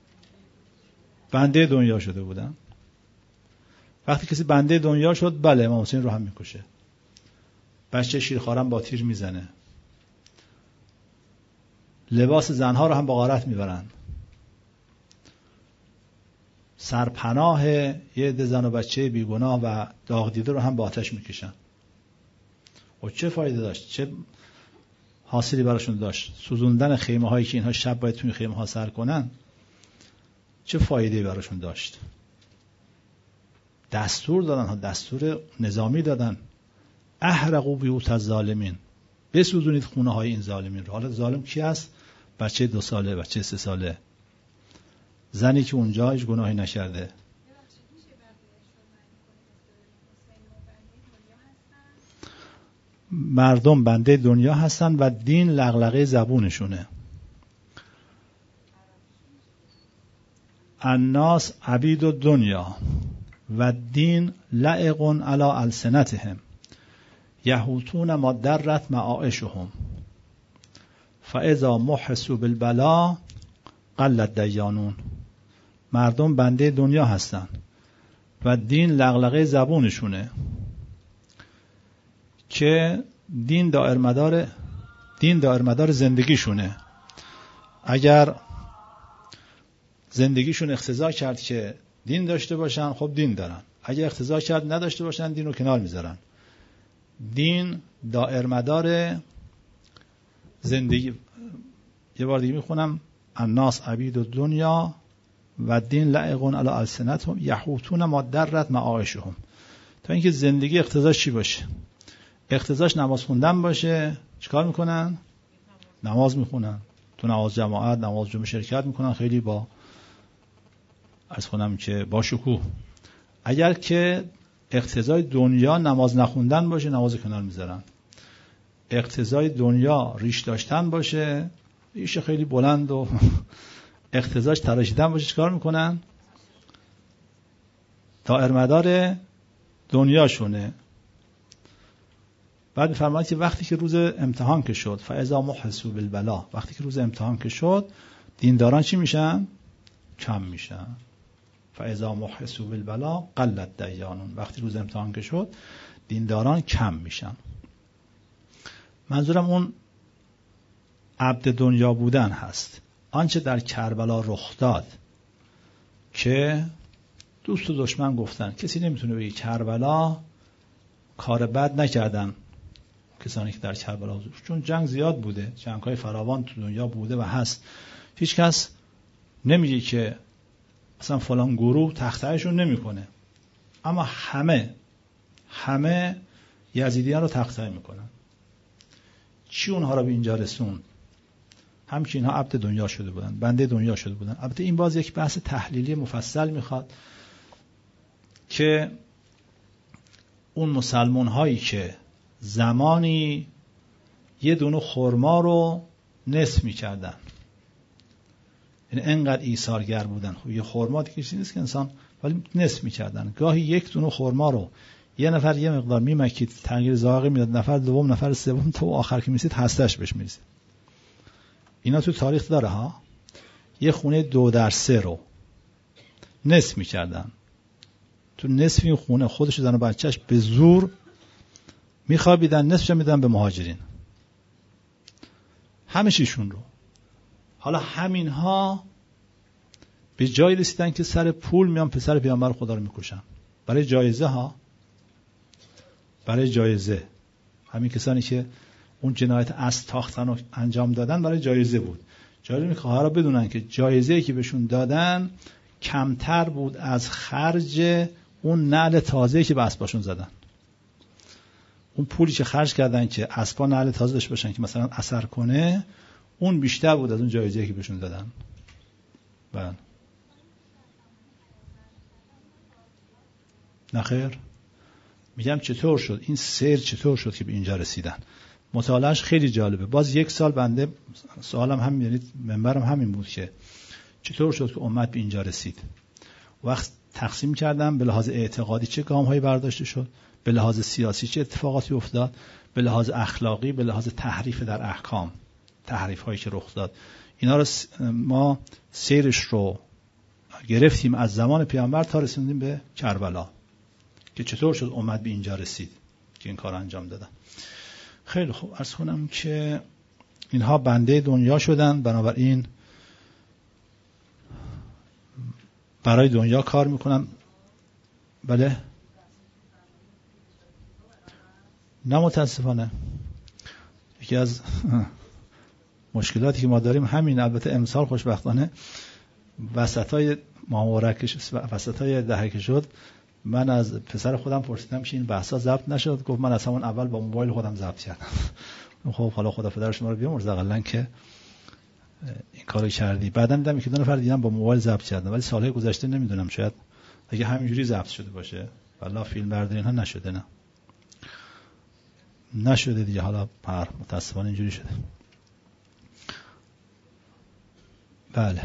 بنده دنیا شده بودن. وقتی کسی بنده دنیا شد، بله امام حسین رو هم میکشه. بچه شیرخوارم با تیر میزنه. لباس زنها رو هم با غارت میبرن. سرپناه یه عده زن و بچه بیگناه و داغ دیده رو هم با آتش میکشن. و چه فایده داشت؟ چه حاصلی براشون داشت؟ سوزوندن خیمه هایی که اینها شب باید توی خیمه ها سر کنن، چه فایده‌ای براشون داشت؟ دستور دادن، دستور نظامی دادن، احرقوا بیوت الظالمین، بسوزونید خونه های این ظالمین رو. حالا ظالم کی است؟ بچه 2 ساله، بچه 3 ساله، زنی که اونجا هیچ گناهی نکرده. مردم بنده دنیا هستن و دین لغلغه زبونشونه. الناس عبید الدنیا و دین لعق علی السنتهم یحوتون ما درت معایشهم فاذا محسوا بالبلا قلت دیانون. مردم بنده دنیا هستن و دین لغلغه زبونشونه که دین دائر مدار زندگیشونه. اگر زندگیشون اقتضا کرد که دین داشته باشن، خب دین دارن. اگر اقتضا کرد نداشته باشن، دین رو کنار میذارن. دین دائر مدار زندگی. یه بار دیگه میخونم الناس عبید الدنیا و دین لعق علی السنتهم یحوتون ما درت معایشهم. تا اینکه زندگی اقتضاش چی باشه؟ اقتضاش نماز خوندن باشه، چیکار میکنن؟ نماز میخونن. تو نماز جماعت، نماز جمعه شرکت میکنن، خیلی با از خونم که با شکوه. اگر که اقتضای دنیا نماز نخوندن باشه، نماز کنار میذارن. اقتضای دنیا ریش داشتن باشه، ریش خیلی بلند و اقتضاش تراشیدن باشه، چیکار میکنن؟ دائر مدار دنیاشونه. بعد میفرماید که وقتی که روز امتحان که شد، فاذا محسوا بالبلا، وقتی که روز امتحان که شد، دینداران چی میشن؟ کم میشن. فاذا محسوا بالبلا قلت دیانون. وقتی روز امتحان که شد، دینداران کم میشن. منظورم اون عبد دنیا بودن هست. آنچه در کربلا رخ داد که دوست و دشمن گفتن، کسی نمیتونه بگه کربلا کار بد نکردن کسانی که در کربلا حضور، چون جنگ زیاد بوده، جنگ‌های فراوان تو دنیا بوده و هست. هیچ کس نمیگه که مثلا فلان گروه تخطئه‌شون نمیکنه، اما همه یزیدیان رو تخطئه میکنن. چی اونها رو به اینجا رسون؟ هم که اینها عبد دنیا شده بودن، بنده دنیا شده بودن. البته این باز یک بحث تحلیلی مفصل میخواد که اون مسلمان هایی که زمانی یه دونه خرما رو نصف میکردن، یعنی انقدر ایثارگر بودن، خب یه خرما دیگه چیزی نیست که انسان، ولی نصف میکردن. گاهی یک دونه خرما رو یه نفر یه مقدار میمکید، تغییر ذائقه میداد، نفر دوم، نفر سوم، تا آخر که میرسید هستش بهش میرسید. اینا تو تاریخ داره ها. یه خونه 2/3 رو نصف میکردن. تو نصف این خونه خودش زن و بچهش به زور میخوابیدن، نصفش میدن به مهاجرین، همه چیشون رو. حالا همینها به جای رسیدن که سر پول میان پسر پیامبر خدا رو میکشن، برای جایزه ها، برای جایزه. همین کسانی که اون جنایت از تاختن رو انجام دادن برای جایزه بود. جالب میخواه ها را بدونن که جایزه‌ای که بهشون دادن کمتر بود از خرج اون نعل تازه‌ای که به اسباشون زدن. اون پولی که خرج کردن که اسبا نعل تازه داشته باشن که مثلا اثر کنه، اون بیشتر بود از اون جایزه‌ای که بهشون دادن. بله. نخیر، میگم چطور شد این سیر، چطور شد که به اینجا رسیدن. مطالعهش خیلی جالبه. باز یک سال بنده سوالم همین، یعنی منبرم همین بود که چطور شد که امت به اینجا رسید. وقت تقسیم کردم به لحاظ اعتقادی چه گام‌هایی برداشته شد، به لحاظ سیاسی چه اتفاقاتی افتاد، به لحاظ اخلاقی، به لحاظ تحریف در احکام، تحریف‌هایی که رخ داد. اینا رو ما سیرش رو گرفتیم از زمان پیامبر تا رسیدیم به کربلا که چطور شد امت به اینجا رسید که این کار انجام دادن. خیلی خوب، عرض کنم که اینها بنده دنیا شدن، بنابراین برای دنیا کار میکنن. بله، نه متاسفانه یکی از مشکلاتی که ما داریم همین. البته امسال خوشبختانه وسطای مامورکش، وسطای دهه که شد، من از پسر خودم پرسیدم که این بحثا ضبط نشد. گفت من از همون اول با موبایل خودم ضبط کردم. خب حالا خدا پدر شما رو بیامرزه اقلا که این کارو کردی. بعدا دیدم که دو نفر دیدم با موبایل ضبط کردن، ولی سالهای گذشته نمیدونم، شاید اگه همینجوری ضبط شده باشه، والله فیلم برداری اینها نشده. نه نشده دیگه، حالا متاسفانه اینجوری شده. بله.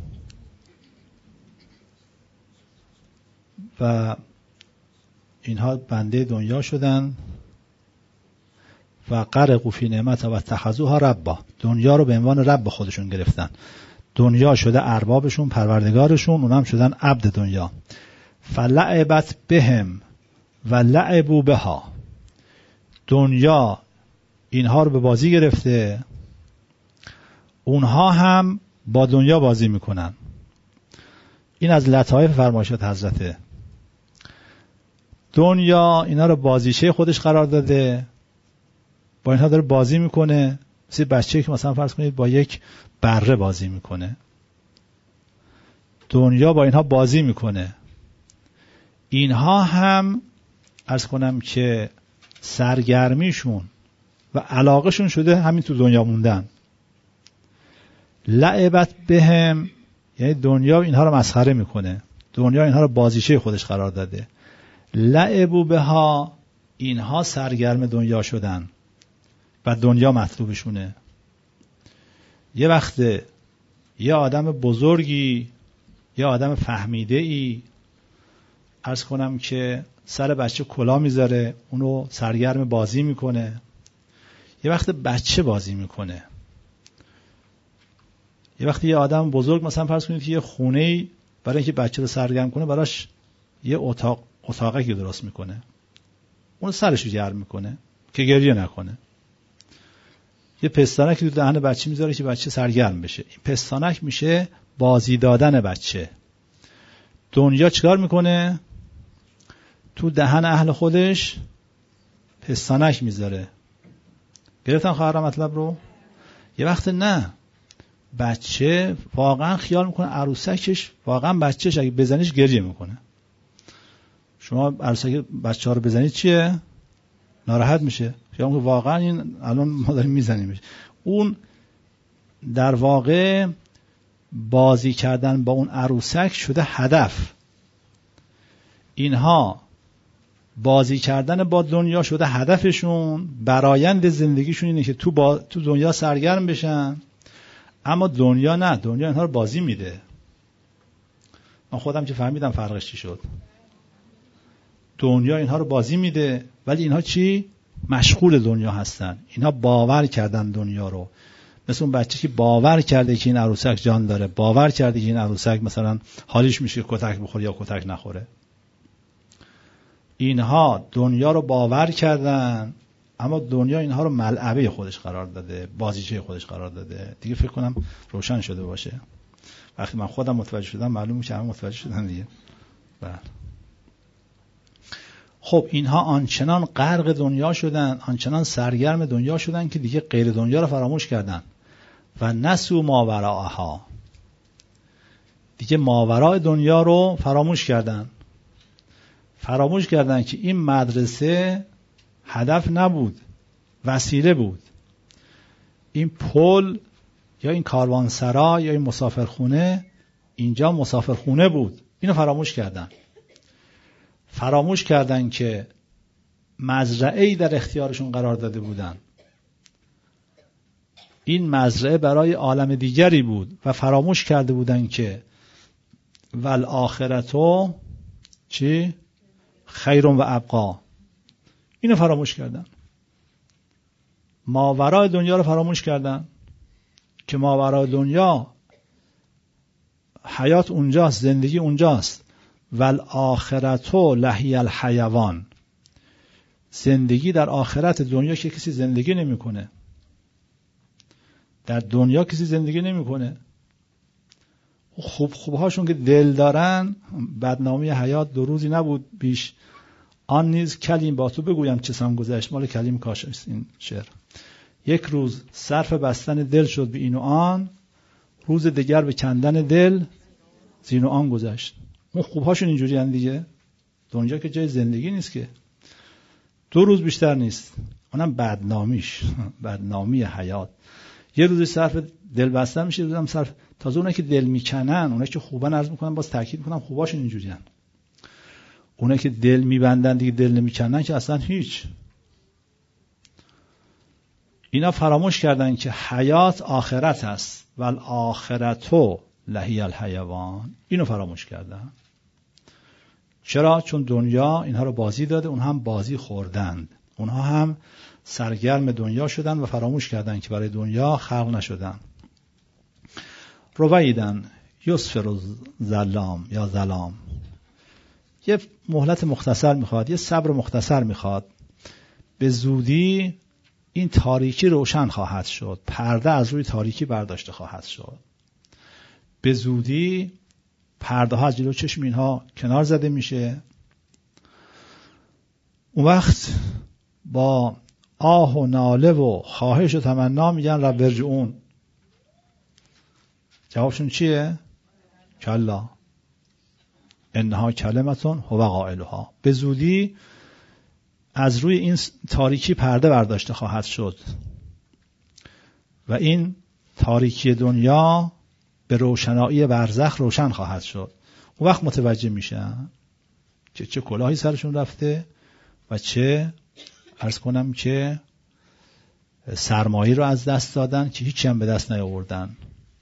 و اینها بنده دنیا شدن و غرقوا فی نعمت و اتخذوها ربا، دنیا رو به عنوان رب خودشون گرفتن. دنیا شده اربابشون، پروردگارشون، اونم شدن عبد دنیا. فلعبت بهم و لعبوا بها، دنیا اینها رو به بازی گرفته، اونها هم با دنیا بازی میکنن. این از لطایف فرمایشات حضرته. دنیا اینا رو بازیچه خودش قرار داده، با اینها داره بازی میکنه. مثل بچه‌ای که مثلا فرض کنید با یک بره بازی میکنه، دنیا با اینها بازی میکنه. اینها هم عرض کنم که سرگرمیشون و علاقهشون شده همین تو دنیا موندن. لعبت بهم یعنی دنیا اینها رو مسخره میکنه، دنیا اینها رو بازیچه خودش قرار داده. لعبوا بها، اینها سرگرم دنیا شدن و دنیا مطلوبشونه. یه وقت یه آدم بزرگی، یه آدم فهمیده‌ای عرض کنم که سر بچه کلا میذاره، اونو سرگرم بازی میکنه. یه وقت بچه بازی میکنه. یه وقت یه آدم بزرگ مثلا فرض کنید که یه خونه‌ای برای اینکه بچه رو سرگرم کنه براش یه اتاقی درست میکنه، اونو سرش رو گرم میکنه که گریه نکنه. یه پستانک تو دهن بچه میذاره که بچه سرگرم بشه. این پستانک میشه بازی دادن بچه. دنیا چیکار میکنه؟ تو دهن اهل خودش پستانک میذاره. گرفتن خواهر مطلب رو؟ یه وقت نه، بچه واقعا خیال میکنه عروسکش واقعا بچهش، اگه بزنیش گریه میکنه. شما عروسک بچه ها رو بزنید چیه؟ ناراحت میشه. خیال میکنه واقعا این الان ما داریم میزنیمش. اون در واقع بازی کردن با اون عروسک شده هدف. اینها بازی کردن با دنیا شده هدفشون، برآیند زندگیشون اینه که تو دنیا سرگرم بشن. اما دنیا نه، دنیا اینها رو بازی میده. من خودم که فهمیدم فرقش چی شد. دنیا اینها رو بازی میده، ولی اینها چی؟ مشغول دنیا هستن. اینها باور کردن دنیا رو. مثل اون بچه که باور کرده که این عروسک جان داره، باور کرده که این عروسک مثلا حالیش میشه کتک بخوره یا کتک نخوره. اینها دنیا رو باور کردن، اما دنیا اینها رو ملعبه خودش قرار داده، بازیچه خودش قرار داده. دیگه فکر کنم روشن شده باشه. وقتی من خودم متوجه شدم معلوم میشه همه متوجه شدن دیگه. بله. خب اینها آنچنان غرق دنیا شدن، آنچنان سرگرم دنیا شدن که دیگه غیر دنیا رو فراموش کردن. و نسوا ماوراءها، دیگه ماوراء دنیا رو فراموش کردن. فراموش کردن که این مدرسه هدف نبود، وسیله بود. این پل یا این کاروانسرا یا این مسافرخونه اینجا مسافرخونه بود. اینو فراموش کردن که مزرعه‌ای در اختیارشون قرار داده بودن. این مزرعه برای عالم دیگری بود و فراموش کرده بودن که والآخرتو چی؟ خیر و ابقا. اینو فراموش کردن. ماورای دنیا رو فراموش کردن که ماورای دنیا حیات اونجاست، زندگی اونجاست. والآخرتو لهی الحیوان. زندگی در آخرت، دنیا که کسی زندگی نمیکنه. در دنیا کسی زندگی نمیکنه. خوبهاشون که دل دارن، بدنامی حیات 2 روزی نبود بیش. آن نیز کلیم با تو بگویم چه سان گذشت. مال کلیم کاش است این شعر. 1 روز صرف بستن دل شد به این و آن، روز دیگر به کندن دل زین و آن گذشت. اون خوبهاشون اینجوری هن دیگه. دنیا که جای زندگی نیست که. 2 روز بیشتر نیست. اونم بدنامی حیات. 1 روز صرف دل بستن میشه، روزم صرف. تازه اونایی که دل میکنن، اونایی که خوبن، عرض میکنم باز تاکید میکنم خوباشون اینجوری هن. اونایی که دل میبندن دیگه دل نمیکنن که اصلا هیچ. اینا فراموش کردن که حیات آخرت است. والآخرتو لهی الحیوان. اینو فراموش کردن. چرا؟ چون دنیا اینها رو بازی داده، اونها هم بازی خوردند. اونها هم سرگرم دنیا شدن و فراموش کردن که برای دنیا خلق نشدن. رویدن یسفر ظلام یا ظلام. یه مهلت مختصر میخواد، یه صبر مختصر میخواد. به زودی این تاریکی روشن خواهد شد. پرده از روی تاریکی برداشته خواهد شد. به زودی پرده ها از جلو چشم اینها کنار زده میشه. اون وقت با آه و ناله و خواهش و تمنا میگن رب ارجعون. جوابشون چیه؟ کلا انها کلمتون هو قائلها. به زودی از روی این تاریکی پرده برداشته خواهد شد و این تاریکی دنیا به روشنایی برزخ روشن خواهد شد. اون وقت متوجه میشن که چه کلاهی سرشون رفته و چه عرض کنم که سرمایه رو از دست دادن که هیچی هم به دست نیاوردن.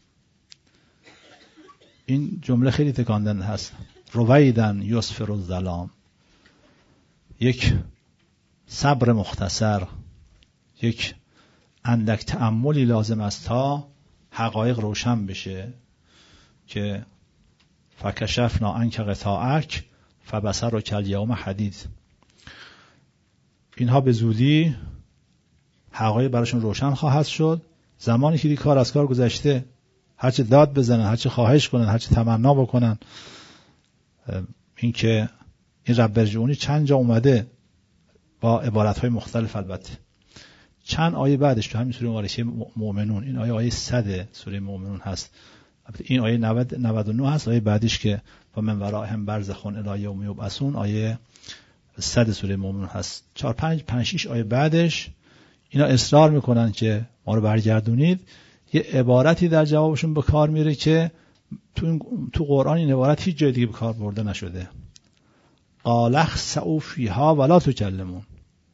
این جمله خیلی تکاندن هست. رویدن یسفر الظلام. یک صبر مختصر، یک اندک تأملی لازم است تا حقایق روشن بشه که فکشفنا عنک غطاءک فبصرک الیوم حدید. اینها به زودی حقایق براشون روشن خواهد شد. زمانی که کار از کار گذشته، هرچه داد بزنن، هرچه خواهش کنن، هرچه تمنا بکنن. این که این رب ارجعونی چند جا اومده با عبارتهای مختلف. البته چند آیه بعدش تو همین سوره مبارکه مؤمنون، این آیه 100 سوره مؤمنون هست. این آیه 99 هست. آیه بعدش که و من ورائهم برزخ الی یوم یبعثون، آیه 100 سوره مؤمنون هست. 4 5 6 آیه بعدش اینا اصرار میکنن که ما رو برگردونید. یه عبارتی در جوابشون به کار میره که تو قرآن این عبارت هیچ جای دیگه به کار برده نشده. قال اخسئوا فیها ولا تکلمون.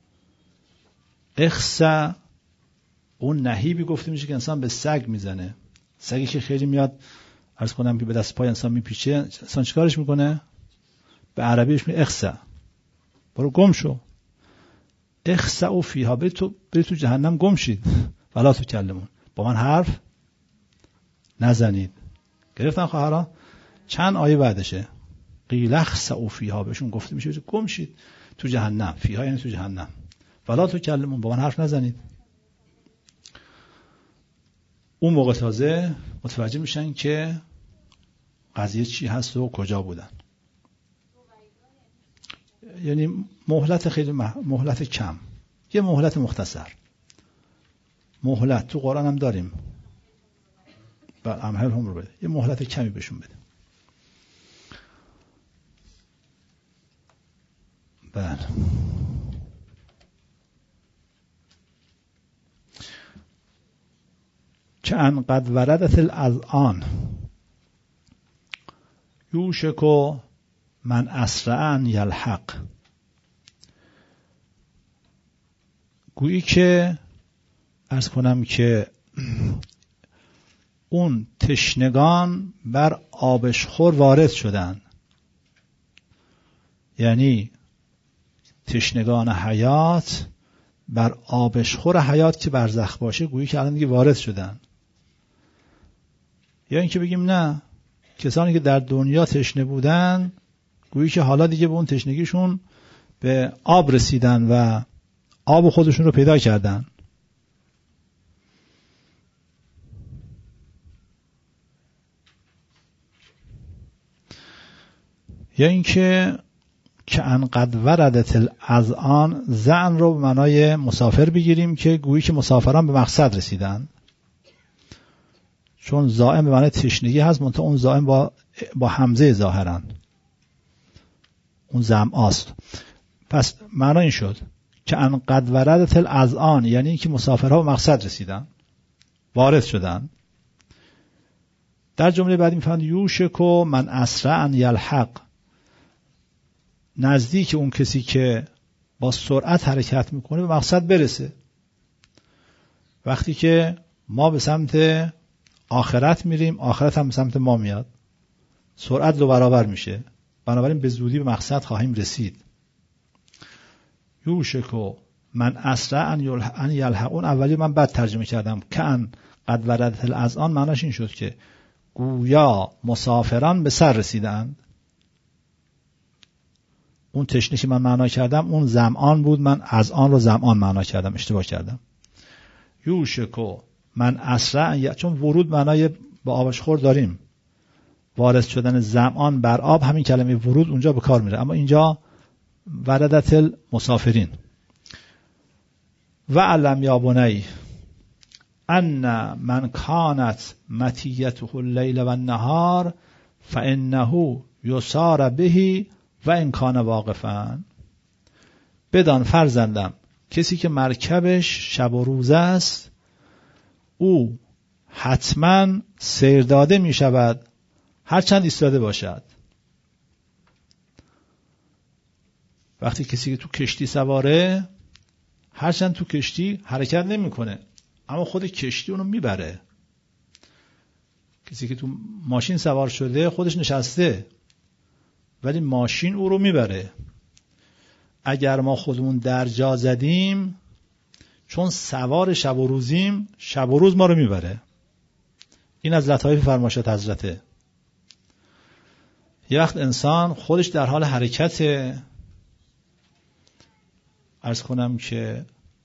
اخسأ اون نهیبی گفته میشه که انسان به سگ میزنه. سگی که خیلی میاد عرض کنم که به دست پای انسان میپیچه، انسان چیکارش میکنه؟ به عربیش میگه اخسأ، برو گم شو. اخسئوا فیها، برید تو جهنم گم شید. ولا تکلمون، با من حرف نزنید. گرفتن خواهران؟ چند آیه بعدشه قیل اخسئوا فیها، بهشون گفته میشه گم شید تو جهنم. فیها یعنی تو جهنم. ولا تکلمون، با من حرف نزنید. اون موقع تازه متوجه میشن که قضیه چی هست و کجا بودن. یعنی مهلت خیلی مهلت کم، یه مهلت مختصر. مهلت تو قرآن هم داریم، بر امهل هم رو بده، یه مهلت کمی بهشون بده. بله که ان قد وردت الاذعان یوشک من اسرع ان یلحق. گویی که عرض کنم که اون تشنگان بر آبشخور وارد شدن، یعنی تشنگان حیات بر آبشخور حیات که برزخ باشه گویی که الان دیگه وارد شدن. یا اینکه بگیم نه، کسانی که در دنیا تشنه بودن گویی که حالا دیگه به اون تشنگیشون به آب رسیدن و آب خودشون رو پیدا کردن. یا اینکه که ان قد وردت الاذعان، ذعن رو به معنای مسافر بگیریم که گویی که مسافران به مقصد رسیدن، چون ذائم به معنای تشنگی هست، منتها اون ذائم با همزه ظاهرا، اون ظمآست. پس معنا این شد که ان قد وردت الاذعان، یعنی که مسافرها به مقصد رسیدن، وارد شدن. در جمله بعدی میفهمد یوشک من اسرع ان یلحق، نزدیک اون کسی که با سرعت حرکت میکنه به مقصد برسه. وقتی که ما به سمت آخرت میریم، آخرت هم به سمت ما میاد، سرعت 2 برابر میشه، بنابراین به زودی به مقصد خواهیم رسید. یوشک من اسرع ان یلحقون، اولی من بد ترجمه کردم، که ان قد وردت الاذعان معناش این شد که گویا مسافران به سر رسیدند. اون تشنه که من معنا کردم اون ظمآن بود، من اذعان رو ظمآن معنا کردم، اشتباه کردم. یوشک من اسرع، چون ورود معنای با آبشخور داریم، وارد شدن ظمآن بر آب، همین کلمه ورود اونجا به کار میره، اما اینجا وردت المسافرین. و علم یا بنی ان من کانت مطیته اللیل و النهار فانه یسار به و ان کان واقفا. بدان فرزندم کسی که مرکبش شب و روز است، او حتما سیر داده می شود هرچند ایستاده باشد. وقتی کسی که تو کشتی سواره، هرچند تو کشتی حرکت نمی کنه اما خود کشتی اونو میبره. کسی که تو ماشین سوار شده خودش نشسته ولی ماشین او رو میبره. اگر ما خودمون در جا زدیم، چون سوار شب و روزیم، شب و روز ما رو میبره. این از لطایف فرمایشات حضرته. یه وقت انسان خودش در حال حرکته، عرض کنم که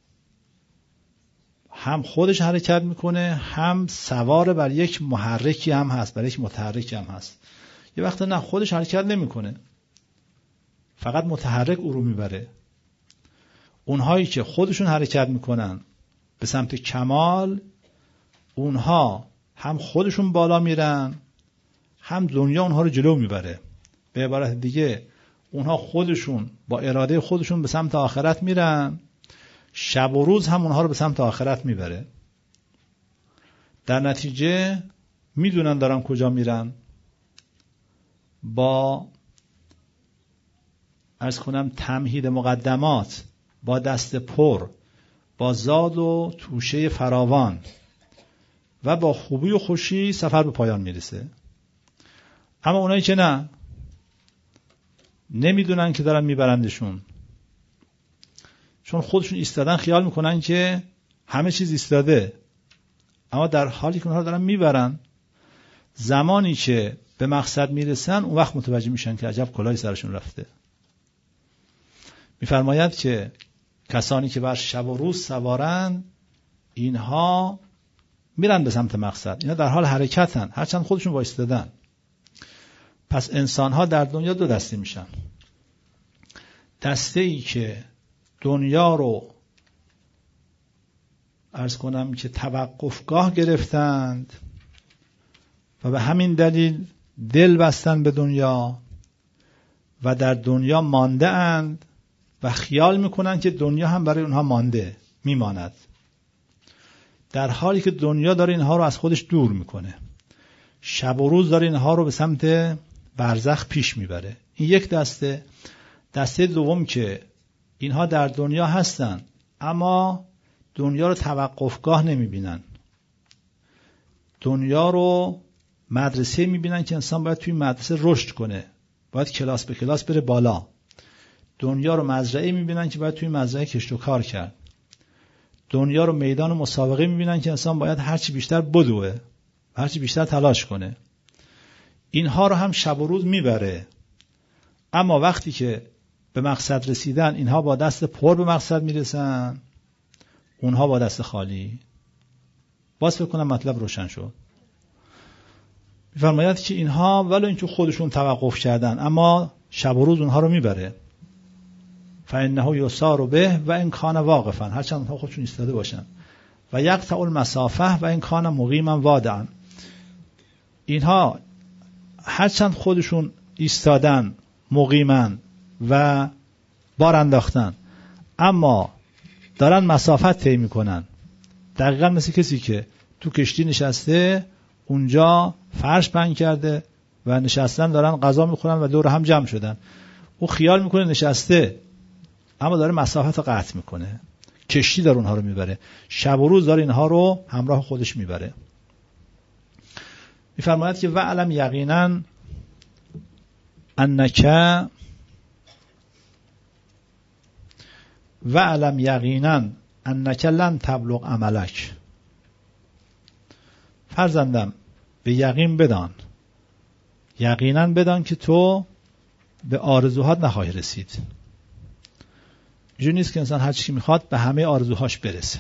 هم خودش حرکت میکنه، هم سوار بر یک محرکی هم هست، بر یک متحرکی هم هست. یه وقت نه، خودش حرکت نمیکنه، فقط متحرک او رو میبره. اونهایی که خودشون حرکت میکنن به سمت کمال، اونها هم خودشون بالا میرن، هم دنیا اونها رو جلو میبره. به عبارت دیگه اونها خودشون با اراده خودشون به سمت آخرت میرن، شب و روز هم اونها رو به سمت آخرت میبره. در نتیجه میدونن دارن کجا میرن. با عرض کنم تمهید مقدمات، با دست پر، با زاد و توشه فراوان و با خوبی و خوشی سفر به پایان میرسه. اما اونایی که نه، نمیدونن که دارن میبرندشون، چون خودشون ایستادن خیال میکنن که همه چیز ایستاده، اما در حالی که اونها رو دارن میبرن. زمانی که به مقصد میرسن اون وقت متوجه میشن که عجب کلاهی سرشون رفته. میفرماید که کسانی که بر شب و روز سوارن، اینها میرن به سمت مقصد، اینا در حال حرکتن هرچند خودشون وایستادن. پس انسان‌ها در دنیا 2 دسته میشن. دسته‌ای که دنیا رو عرض کنم که توقفگاه گرفتند و به همین دلیل دل بستن به دنیا و در دنیا مانده اند و خیال میکنن که دنیا هم برای اونها مانده میماند. در حالی که دنیا داره اینها رو از خودش دور میکنه. شب و روز داره اینها رو به سمت برزخ پیش میبره. این یک دسته. دسته دوم که اینها در دنیا هستن اما دنیا رو توقفگاه نمیبینن. دنیا رو مدرسه میبینن که انسان باید توی مدرسه رشد کنه، باید کلاس به کلاس بره بالا. دنیا رو مزرعه میبینن که باید توی مزرعه کشت و کار کرد. دنیا رو میدان مسابقه میبینن که انسان باید هرچی بیشتر بدوه، هرچی بیشتر تلاش کنه. اینها رو هم شب و روز میبره، اما وقتی که به مقصد رسیدن اینها با دست پر به مقصد میرسن، اونها با دست خالی. باز فکر کنم مطلب روشن شد. میفرماید که اینها ولو اینکه خودشون توقف کردن اما شب و روز اونها رو میبره. فإنه یسار به و ان کان واقفا، هرچند اونها خودشون ایستاده باشن. و یقطع المسافه و ان کان مقیما وادعا، اینها هرچند خودشون ایستادن، مقیمن و بار انداختن، اما دارن مسافت طی میکنن. دقیقاً مثل کسی که تو کشتی نشسته، اونجا فرش پهن کرده و نشستن دارن غذا میخورن و دور هم جمع شدن. او خیال میکنه نشسته اما داره مسافت رو قطع میکنه. کشتی داره اونها رو میبره، شب و روز داره اینها رو همراه خودش میبره. میفرماید که وعلم یقینا انک وعلم یقینا انک لن تبلغ عملک. فرزندم به یقین بدان، یقینا بدان که تو به آرزوهات نخواهی رسید. اینجوری نیست که انسان هر چی میخواد به همه آرزوهاش برسه.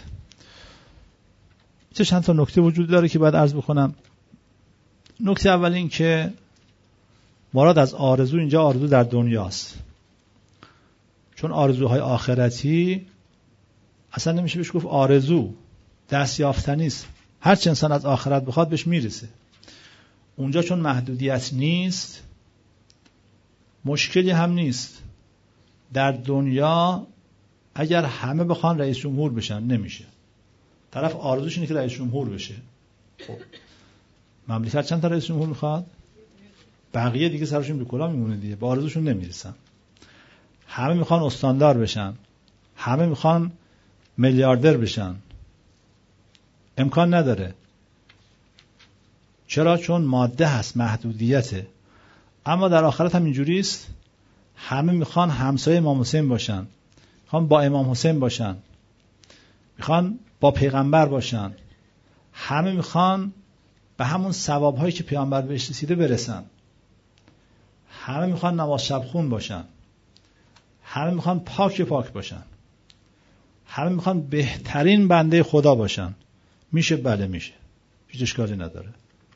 چند تا نکته وجود داره که باید عرض بکنم. نکته اول این که مراد از آرزو اینجا آرزو در دنیاست، چون آرزوهای آخرتی اصلا نمیشه بهش گفت آرزو، دست یافتنی است. هر چه انسان از آخرت بخواد بهش میرسه. اونجا چون محدودیت نیست، مشکلی هم نیست. در دنیا اگر همه بخوان رئیس جمهور بشن نمیشه. طرف آرزوش اینه که رئیس جمهور بشه. خب مملکت چند تا رئیس جمهور میخواد؟ بقیه دیگه سرشون به کلا میمونه دیگه، به آرزوشون نمیرسن. همه میخوان استاندار بشن، همه میخوان میلیاردر بشن، امکان نداره. چرا؟ چون ماده هست، محدودیته. اما در آخرت هم اینجوری است، همه میخوان همسایه امام حسین باشن، میخوان با امام حسین باشن، میخوان با پیغمبر باشن، همه میخوان به همون ثوابهایی که پیامبر بهش رسیده برسن، همه میخوان نماز شب خون باشن، همه میخوان پاک باشن، همه میخوان بهترین بنده خدا باشن. میشه؟ بله میشه، هیچ اشکالی نداره.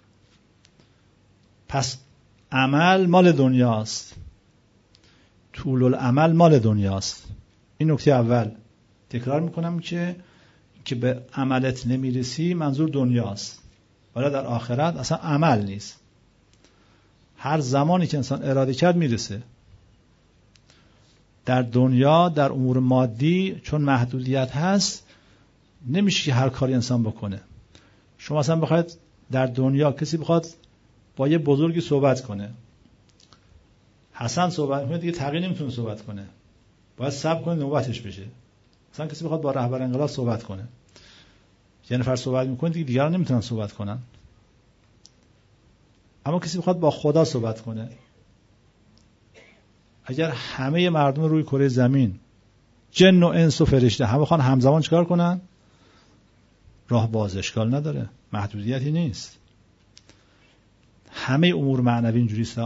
پس عمل مال دنیاست، طول العمل مال دنیاست. این نکته اول. تکرار میکنم که به عملت نمیرسی منظور دنیاست، ولی در آخرت اصلا عمل نیست. هر زمانی که انسان اراده کرد میرسه. در دنیا در امور مادی چون محدودیت هست نمیشه که هر کاری انسان بکنه. شما اصلا بخواید در دنیا کسی بخواد با یه بزرگی صحبت کنه، حسن صحبت کنه دیگه تقی نمیتونه صحبت کنه، باید صبر کنه نوبتش بشه. اصلا کسی بخواد با رهبر انقلاب صحبت کنه، یه نفر صحبت میکنه دیگه دیگران نمیتونن صحبت کنن. اما کسی بخواد با خدا صحبت کنه، اگر همه مردم روی کره زمین، جن و انس و فرشته همه بخوان همزمان چیکار کنن؟ راه باز، اشکال نداره، محدودیتی نیست. همه امور معنوی اینجوری است.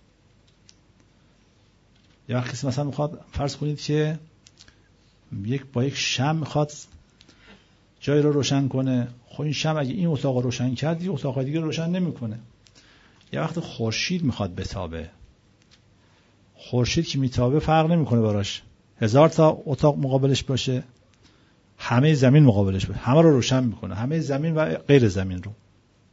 یه وقت کسی مثلا میخواد، فرض کنید که با یک شمع میخواد جایی رو روشن کنه. خب این شمع اگه این اتاق رو روشن کرد یه اتاق دیگه روشن نمیکنه. یه وقت خورشید میخواد بتابه، خورشید که میتابه فرق نمیکنه براش 1000 تا اتاق مقابلش باشه، همه زمین مقابلش باشه، همه رو روشن میکنه، همه زمین و غیر زمین رو.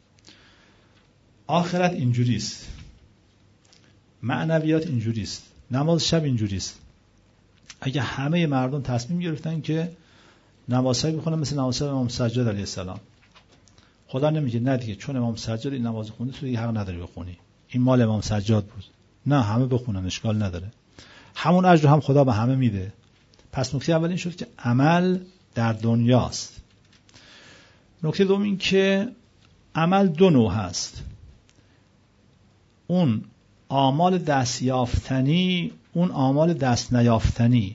آخرت اینجوریست، معنویات اینجوریست، نماز شب اینجوریست. اگه همه مردم تصمیم گرفتن که نمازهایی میخونن مثل نماز امام سجاد علیه السلام. خدا نمیگه نه دیگه چون امام سجاد این نماز خونده تو دیگه حق نداری بخونی، این مال امام سجاد بود. نه، همه بخونن، اشکال نداره، همون اجر هم خدا به همه میده. پس نکته اول این شد که عمل در دنیاست. نکته دوم این که عمل دو نوع هست، اون اعمال دست یافتنی، اون اعمال دست نیافتنی.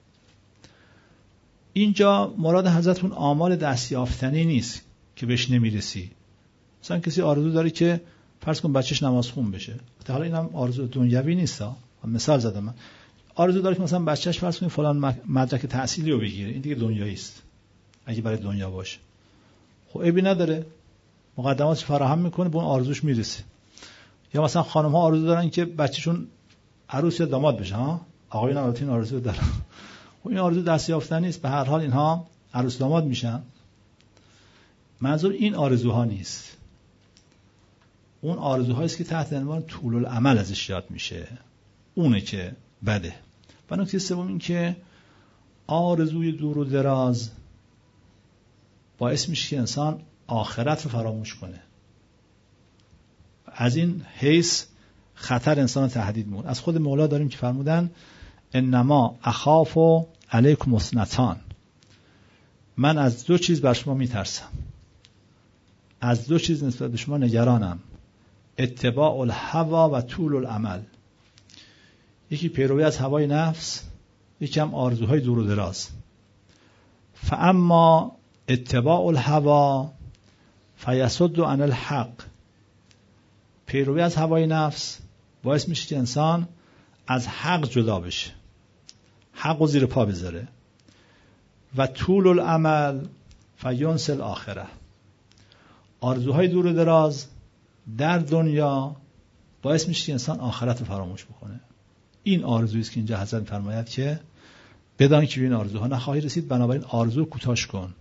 اینجا مراد حضرت اون اعمال دست یافتنی نیست که بهش نمیرسی. مثلا کسی آرزو داره که فرض کن بچهش نماز خون بشه، حالا اینم آرزو دنیوی نیست، مثال زدم من. آرزو داره که مثلا بچهش فرض کن فلان مدرک تحصیلی رو بگیره، این دیگه دنیایی است اگه برای دنیا باشه. خب عیبی نداره، مقدماتش فراهم میکنه، به اون آرزوش میرسه. یا مثلا خانم ها آرزو دارن که بچه‌شون عروس یا داماد بشه، آقایون هم این آرزو دارن. خب این آرزو دست یافتنی است، به هر حال اینها عروس داماد میشن. منظور این آرزوها نیست، اون آرزوهایی است که تحت عنوان طول الامل ازش یاد میشه، اونه که بده. و نکته سوم این که آرزوی دور و دراز باعث میشه که انسان آخرت رو فراموش کنه. از این حیث خطر انسان رو تهدید می‌کنه. از خود مولا داریم که فرمودن انما اخاف علیکم اثنتان، من از دو چیز بر شما میترسم، از دو چیز نسبت به شما نگرانم، اتباع الهوا و طول الامل. یکی پیروی از هوای نفس، یکی هم آرزوهای دور و دراز. فاما اتباع الهوا فیصد عن الحق، پیروی از هوای نفس باعث میشه که انسان از حق جدا بشه، حق و زیر پا بذاره. و طول الامل فینسی الاخره، آرزوهای دور و دراز در دنیا باعث میشه که انسان آخرت رو فراموش بکنه. این آرزویی است که اینجا حضرت فرماید که بدان که به این آرزوها نخواهی رسید، بنابراین آرزو کوتاش کن.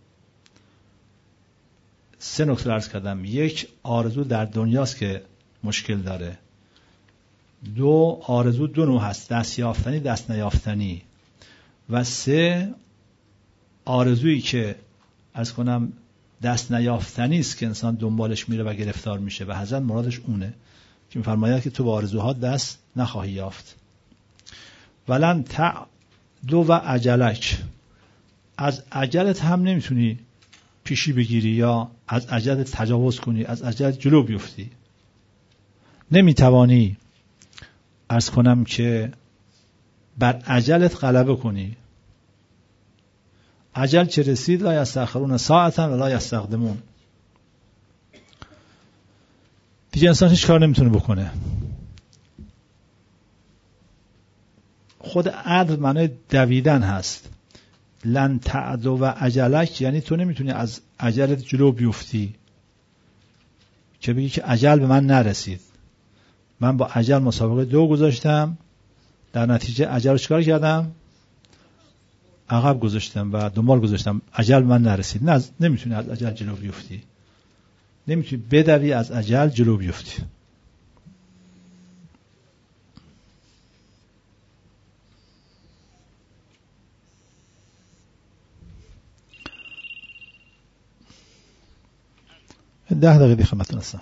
3 نکته عرض کردم. 1 آرزو در دنیاست که مشکل داره. 2 آرزو دو نوع هست، دست یافتنی، دست نیافتنی. و 3 آرزویی که عرض کنم دست نیافتنی است که انسان دنبالش میره و گرفتار میشه و حضرت مرادش اونه که میفرماید که تو با آرزوها دست نخواهی یافت. ولن تعدو و عجلک، از عجلت هم نمیتونی پیشی بگیری یا از عجلت تجاوز کنی، از عجلت جلو بیفتی. نمیتوانی عرض کنم که بر عجلت غلبه کنی. عجل چه رسید، لا یستأخرون ساعتا ولا یستقدمون. دیگه انسان هیچ کار نمیتونه بکنه. خود عدل معنی دویدن هست. لن تعدو و عجلک یعنی تو نمیتونی از عجلت جلو بیفتی که بگی که عجل به من نرسید، من با عجل مسابقه 2 گذاشتم، در نتیجه عجل رو چکار کردم؟ عقب گذاشتم و دنبال گذاشتم، عجل به من نرسید. نه، نمیتونی از عجل جلو بیفتی، نمیتونی بدوی از عجل جلو بیفتی. ده دقیقه دیگه خدمتتون هستم.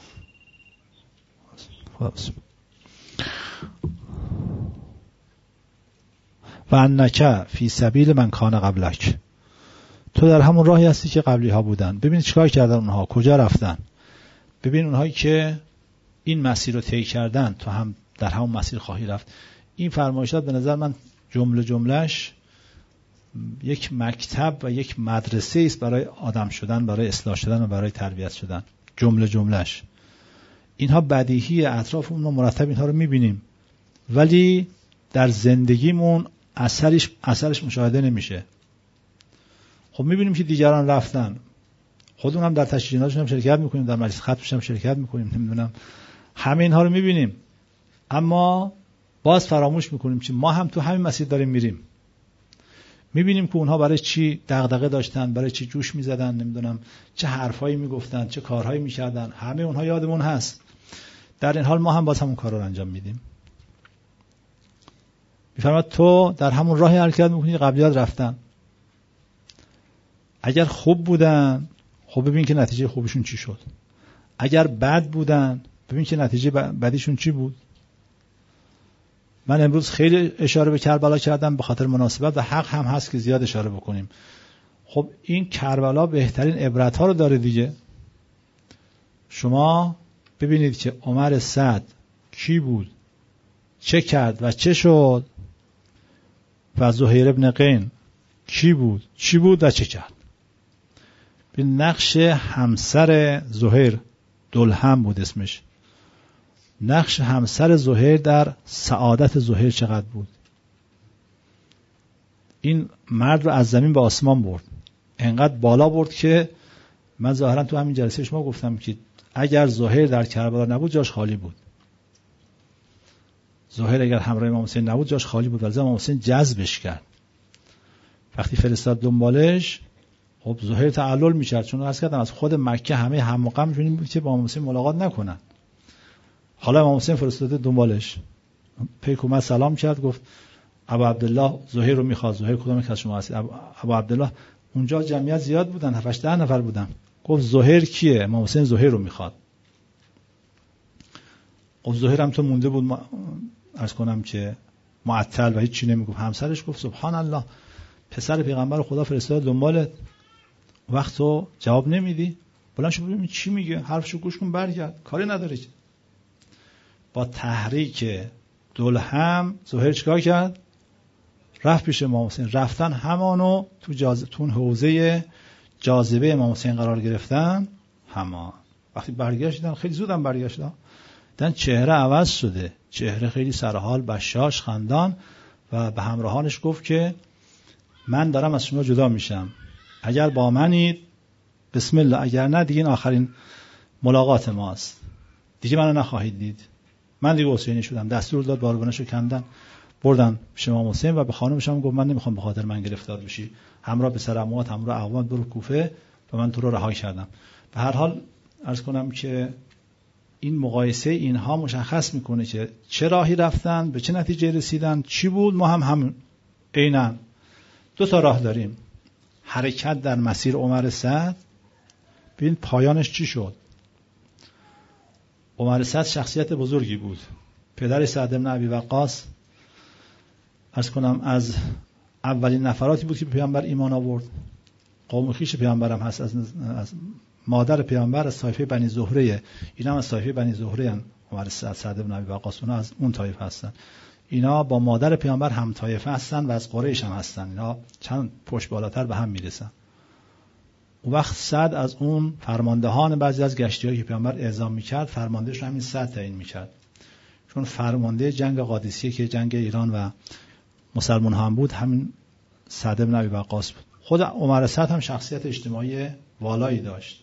و انک فی سبیل من کان قبلک، تو در همون راهی هستی که قبلی ها بودن. ببین چیکار کردن اونها، کجا رفتن. ببین اونهایی که این مسیر رو طی کردن، تو هم در همون مسیر خواهی رفت. این فرمایشات به نظر من جمله جملهش یک مکتب و یک مدرسه است برای آدم شدن، برای اصلاح شدن و برای تربیت شدن. جمله جملهش اینها بدیهی، اطرافمون رو مرتب اینها رو میبینیم، ولی در زندگیمون اثرش مشاهده نمیشه. خب میبینیم که دیگران رفتن، خودمون هم در تشریحاتشون هم شرکت میکنیم، در مجلس ختمش هم شرکت میکنیم، نمیدونم، همه اینها رو میبینیم، اما باز فراموش میکنیم که ما هم تو همین مسیر داریم میریم. میبینیم که اونها برای چی دغدغه داشتن، برای چی جوش میزدن، نمیدونم چه حرفایی میگفتن، چه کارهایی میکردن، همه اونها یادمون هست. در این حال ما هم باز همون کارا رو انجام میدیم. میفرماد تو در همون راهی حرکت میکنی قبلیات رفتن. اگر خوب بودن خب ببین که نتیجه خوبشون چی شد، اگر بد بودن ببین که نتیجه بدیشون چی بود. من امروز خیلی اشاره به کربلا کردم به خاطر مناسبت و حق هم هست که زیاد اشاره بکنیم. خب این کربلا بهترین عبرت ها رو داره دیگه. شما ببینید که عمر سعد کی بود، چه کرد و چه شد، و زهیر ابن قین کی بود، چی بود و چه کرد. به نقش همسر زهیر، دلهم بود اسمش، نقش همسر زهیر در سعادت زهیر چقدر بود. این مرد رو از زمین به آسمان برد، انقدر بالا برد که من ظاهرا تو همین جلسه شما گفتم که اگر زهیر در کربلا نبود جاش خالی بود. زهیر اگر همراه امام حسین نبود جاش خالی بود، ولی امام حسین جذبش کرد. وقتی فرستاد دنبالش، خب زهیر تعلل می‌کرد، چون عرض کردم از خود مکه همه هم و غم این بود که با امام حسین ملاقات نکنن. حالا امام حسین فرستاده دنبالش، پیک اومد سلام کرد، گفت ابو عبدالله زهیر رو می‌خواد. زهیر کدوم یک از شما هستید؟ ابو عبدالله. اونجا جمعیت زیاد بودن، 7-8 نفر بودن. گفت زهیر کیه؟ امام حسین زهیر رو می‌خواد. خب زهیر هم تو مونده بود، عرض کنم که معطل و هیچ چی نمیگفت. همسرش گفت سبحان الله، پسر پیغمبر خدا فرستاد دنبالت، وقت تو جواب نمیدی، بلند شو ببین چی میگه، حرفشو گوش کن برگرد، کاری نداره. با تحریک دلهم زهیر چیکار کرد؟ رفت پیش امام حسین. رفتن همانو تو حوزه جاذبه امام حسین قرار گرفتن. همان وقتی برگشتن، خیلی زودم برگشتن، دیدن چهره عوض شده، چهره خیلی سرحال، بشاش، خندان، و به همراهانش گفت که من دارم از شما جدا میشم، اگر با منید بسم الله، اگر نه دیگه این آخرین ملاقات ماست، دیگه منو نخواهید دید. من دیگه حسینی شدم. دستور داد بارگانشو کندن بردن پیش امام حسین و به خانمش هم گفت من نمیخوام به خاطر من گرفتار بشی، همراه پسر عموات، همراه اقوامت برو کوفه و من تو رو رها کردم. به هر حال عرض کنم که این مقایسه اینها مشخص میکنه که چه راهی رفتن، به چه نتیجه رسیدن، چی بود. ما هم عیناً دو تا راه داریم. حرکت در مسیر عمر سعد، ببین پایانش چی شد. عمر سعد شخصیت بزرگی بود، پدر سعد بن ابی وقاص، عرض کنم از اولین نفراتی بود که پیامبر ایمان آورد. قوم خویش پیامبر هم هست، از مادر پیامبر از طایفه بنی زهره، اینا هم از طایفه بنی زهره ان. عمر سعد بن ابی وقاص اونا از اون طایفه هستن. اینا با مادر پیامبر هم طایفه هستن و از قریش هم هستن. اینا چند پشت بالاتر به هم میرسن. اون وقت سعد از اون فرماندهان بعضی از گشتی‌هایی که پیامبر اعزام میکرد، فرماندهش همین سعد تعیین میکرد، چون فرمانده جنگ قادسیه که جنگ ایران و مسلمان ها هم بود، همین سعد بن ابی وقاص بود. خود عمر سعد هم شخصیت اجتماعی والایی داشت.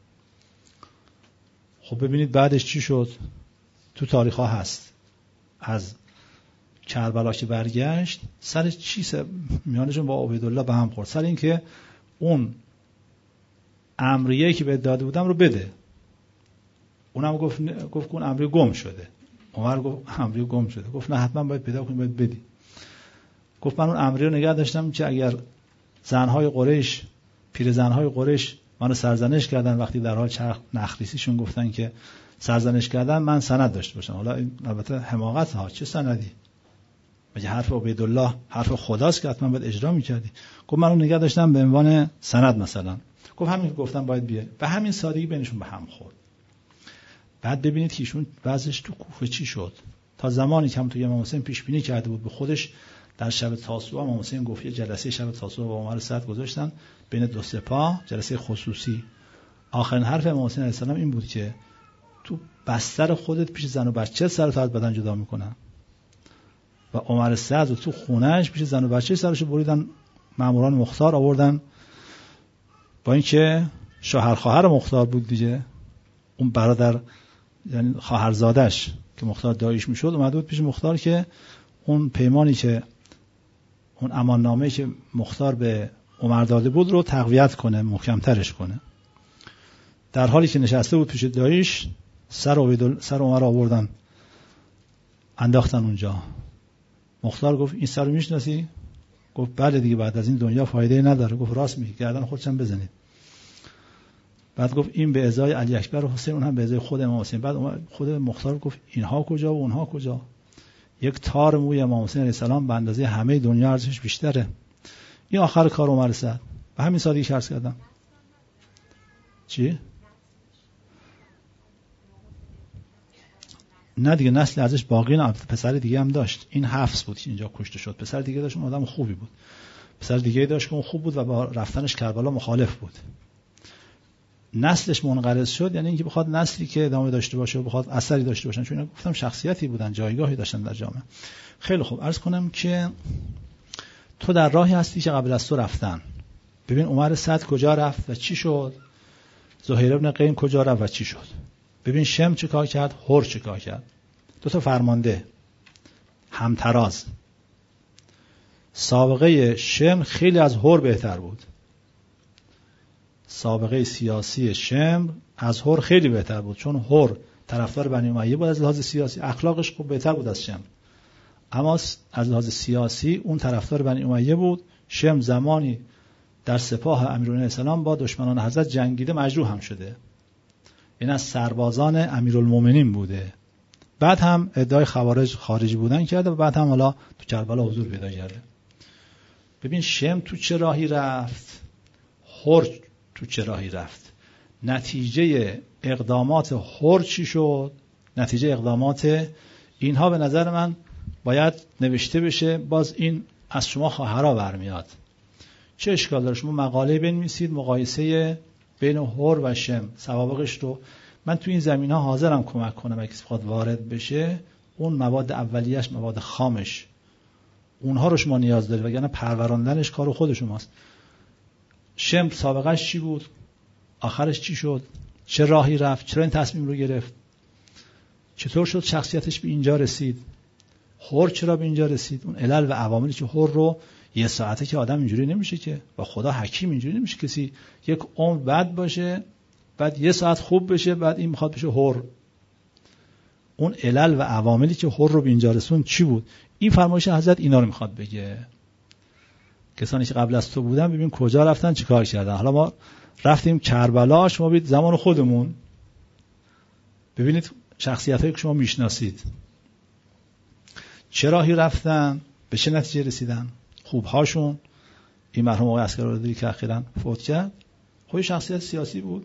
خب ببینید بعدش چی شد، تو تاریخ ها هست. از کربلا که برگشت، سر چی میانشون با عبیدالله به هم خورد، سر این که اون امریه که به داده بودم رو بده. اونم گفت که اون امریه گم شده. عمر گفت امریه گم شده. گفت نه حتما باید پیدا کنی، باید بدی. گفت من اون امریه رو نگه داشتم که اگر زنهای قریش، پیر زنهای قریش منو سرزنش کردن، وقتی در حال چرخ نخریسیشون گفتن که سرزنش کردن، من سند داشته باشم. حالا این البته حماقت ها، چه سندی؟ مگه حرف عبیدالله حرف خداست که حتما باید اجرا می‌کردی؟ گفت من اون نگه داشتم به عنوان سند مثلا. گفت همین گفتم باید بیه. به همین سادگی بینشون به هم خورد. بعد ببینید که ایشون وضعش تو کوفه چی شد. تا زمانی که هم تو امام حسین پیش بینی کرده بود به خودش، در شب تاسوعا امام حسین گفت یه جلسه شب تاسوعا با عمر سعد گذاشتن بین دو سپاه، جلسه خصوصی. آخرین حرف امام حسین علیه السلام این بود که تو بستر خودت پیش زن و بچه سرت از بدن جدا میکنن. و عمر سعد رو تو خونهش پیش زن و بچه سرشو بریدن، ماموران مختار آوردن، با اینکه شوهر خواهر مختار بود دیگه، اون برادر یعنی خواهرزادش که مختار داییش میشد اومد بود پیش مختار که اون پیمانی که اون اماننامه‌ای که مختار به عمر داده بود رو تقویت کنه، محکم‌ترش کنه. در حالی که نشسته بود پیش داییش، سر عمر آوردن انداختن اونجا. مختار گفت این سر رو میشناسی؟ گفت بله دیگه بعد از این دنیا فایده نداره. گفت راست میگی، گردن خودشم بزنید. بعد گفت این به ازای علی اکبر و حسین، اون هم به ازای خود امام حسین. بعد خود مختار گفت اینها کجا و اونها کجا؟ یک تار موی امام حسین علیه السلام به اندازه همه دنیا ارزشش بیشتره. این آخر کار عمر سعد. به همین سادگی عرض کردم. چی؟ نه دیگه نسل ازش باقی نه. پسر دیگه هم داشت، این حفص بود که اینجا کشته شد. پسر دیگه داشت، اون آدم خوبی بود. پسر دیگه داشت که اون خوب بود و با رفتنش کربلا مخالف بود. نسلش منقرض شد، یعنی اینکه بخواد نسلی که ادامه داشته باشه و بخواد اثری داشته باشن، چون اینا گفتم شخصیتی بودن، جایگاهی داشتن در جامعه. خیلی خوب، عرض کنم که تو در راهی هستی که قبل از تو رفتن. ببین عمر سعد کجا رفت و چی شد، زهیر ابن قیم کجا رفت و چی شد. ببین شم چه کار کرد، هور چه کار کرد. دو تا فرمانده همتراز. سابقه شم خیلی از هور بهتر بود. سابقه سیاسی شم از هور خیلی بهتر بود، چون هور طرفدار بنی امیه بود، از لحاظ سیاسی اخلاقش خوب بهتر بود از شم. اما از لحاظ سیاسی اون طرفدار بنی امیه بود. شم زمانی در سپاه امیرالمومنین السلام با دشمنان حضرت جنگیده، مجروح هم شده. این از سربازان امیرالمومنین بوده. بعد هم ادعای خوارج خارجی بودن کرده و بعد هم حالا تو کربلا حضور پیدا کرده. ببین شم تو چه راهی رفت، هور تو چه راهی رفت. نتیجه اقدامات هور چی شد؟ نتیجه اقدامات اینها به نظر من باید نوشته بشه. باز این از شما خواهرها برمیاد. چه اشکال داره شما مقاله بنویسید مقایسه بین هور و شم، سوابقش رو. من تو این زمینه ها حاضرم کمک کنم اگه کسی بخواد وارد بشه. اون مواد اولیه‌اش، مواد خامش، اونها رو شما نیاز دارید، وگرنه پروراندنش کار خود شماست. شم سابقهش چی بود؟ آخرش چی شد؟ چه راهی رفت؟ چرا این تصمیم رو گرفت؟ چطور شد شخصیتش به اینجا رسید؟ هور چرا به اینجا رسید؟ اون علل و عواملی که هور رو یه ساعته که آدم اینجوری نمیشه که، و خدا حکیم اینجوری نمیشه کسی یک عمر بد باشه بعد یه ساعت خوب بشه بعد این میخواد بشه هور. اون علل و عواملی که هور رو به اینجا رسون چی بود؟ این فرمایش حضرت اینا رو میخواد بگه. کسانی که قبل از تو بودن ببین کجا رفتن چیکار کردن. حالا ما رفتیم کربلا، شما ببینید زمان خودمون، ببینید شخصیتایی که شما میشناسید چه راهی رفتن، به چه نتیجه رسیدن. خوبهاشون این مرحوم آقای عسکرآبادی که اخیراً فوت کرد، خود شخصیت سیاسی بود.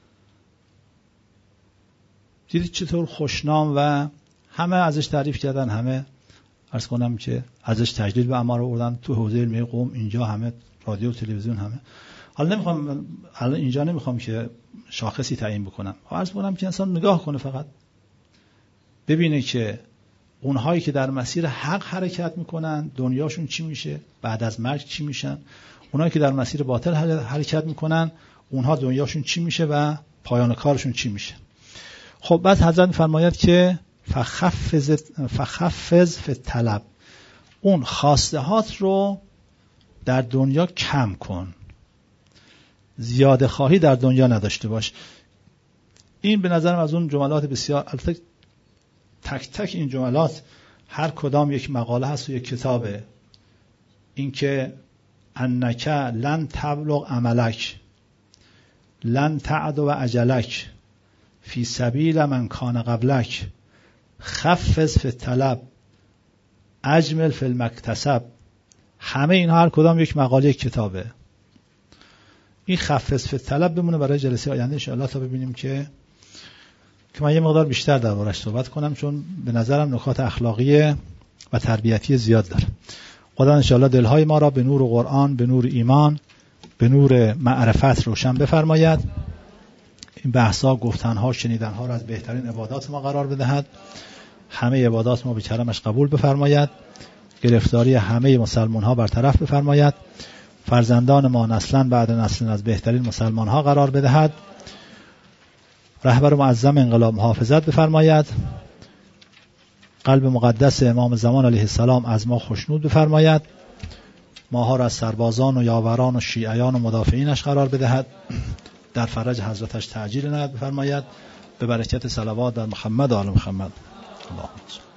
دیدید چطور خوشنام و همه ازش تعریف کردن، همه عرض کنم که ازش تجلیل به اعمال آوردن تو حوزه علمی قم، اینجا همه رادیو و تلویزیون همه. حالا نمیخوام الان اینجا نمیخوام که شاخصی تعیین بکنم، عرض کنم که انسان نگاه کنه، فقط ببینه که اونهایی که در مسیر حق حرکت میکنن دنیاشون چی میشه، بعد از مرگ چی میشن. اونهایی که در مسیر باطل حرکت میکنن اونها دنیاشون چی میشه و پایان کارشون چی میشه. خب بعد حضرت میفرماید که فخفز فی الطلب، اون خواستهات رو در دنیا کم کن، زیاده خواهی در دنیا نداشته باش. این به نظرم از اون جملات بسیار، البته تک تک این جملات هر کدام یک مقاله هست و یک کتابه. این که انک لن تبلغ عملک لن تعد و اجلک فی سبیل من کان قبلک خفز فی الطلب اجمل فی المکتسب. همه اینها هر کدام یک مقاله یک کتابه. این خفز فی الطلب بمونه برای جلسه آینده ان شاء الله تا ببینیم که من یه مقدار بیشتر دربارش صحبت کنم، چون به نظرم نکات اخلاقی و تربیتی زیاد داره. خدا ان شاء الله دلهای ما را به نور قرآن، به نور ایمان، به نور معرفت روشن بفرماید. این بحثا، گفتنها، شنیدنها را از بهترین عبادات ما قرار بدهد. همه عبادات ما به کرمش قبول بفرماید. گرفتاری همه مسلمان ها برطرف بفرماید. فرزندان ما نسلا بعد نسل از بهترین مسلمان ها قرار بدهد. رهبر معظم انقلاب محافظت بفرماید. قلب مقدس امام زمان علیه السلام از ما خوشنود بفرماید. ماها را از سربازان و یاوران و شیعیان و مدافعینش قرار بدهد. در فرج حضرتش تعجیل عنایت بفرماید. به برکت صلوات بر محمد و آل محمد. اللهم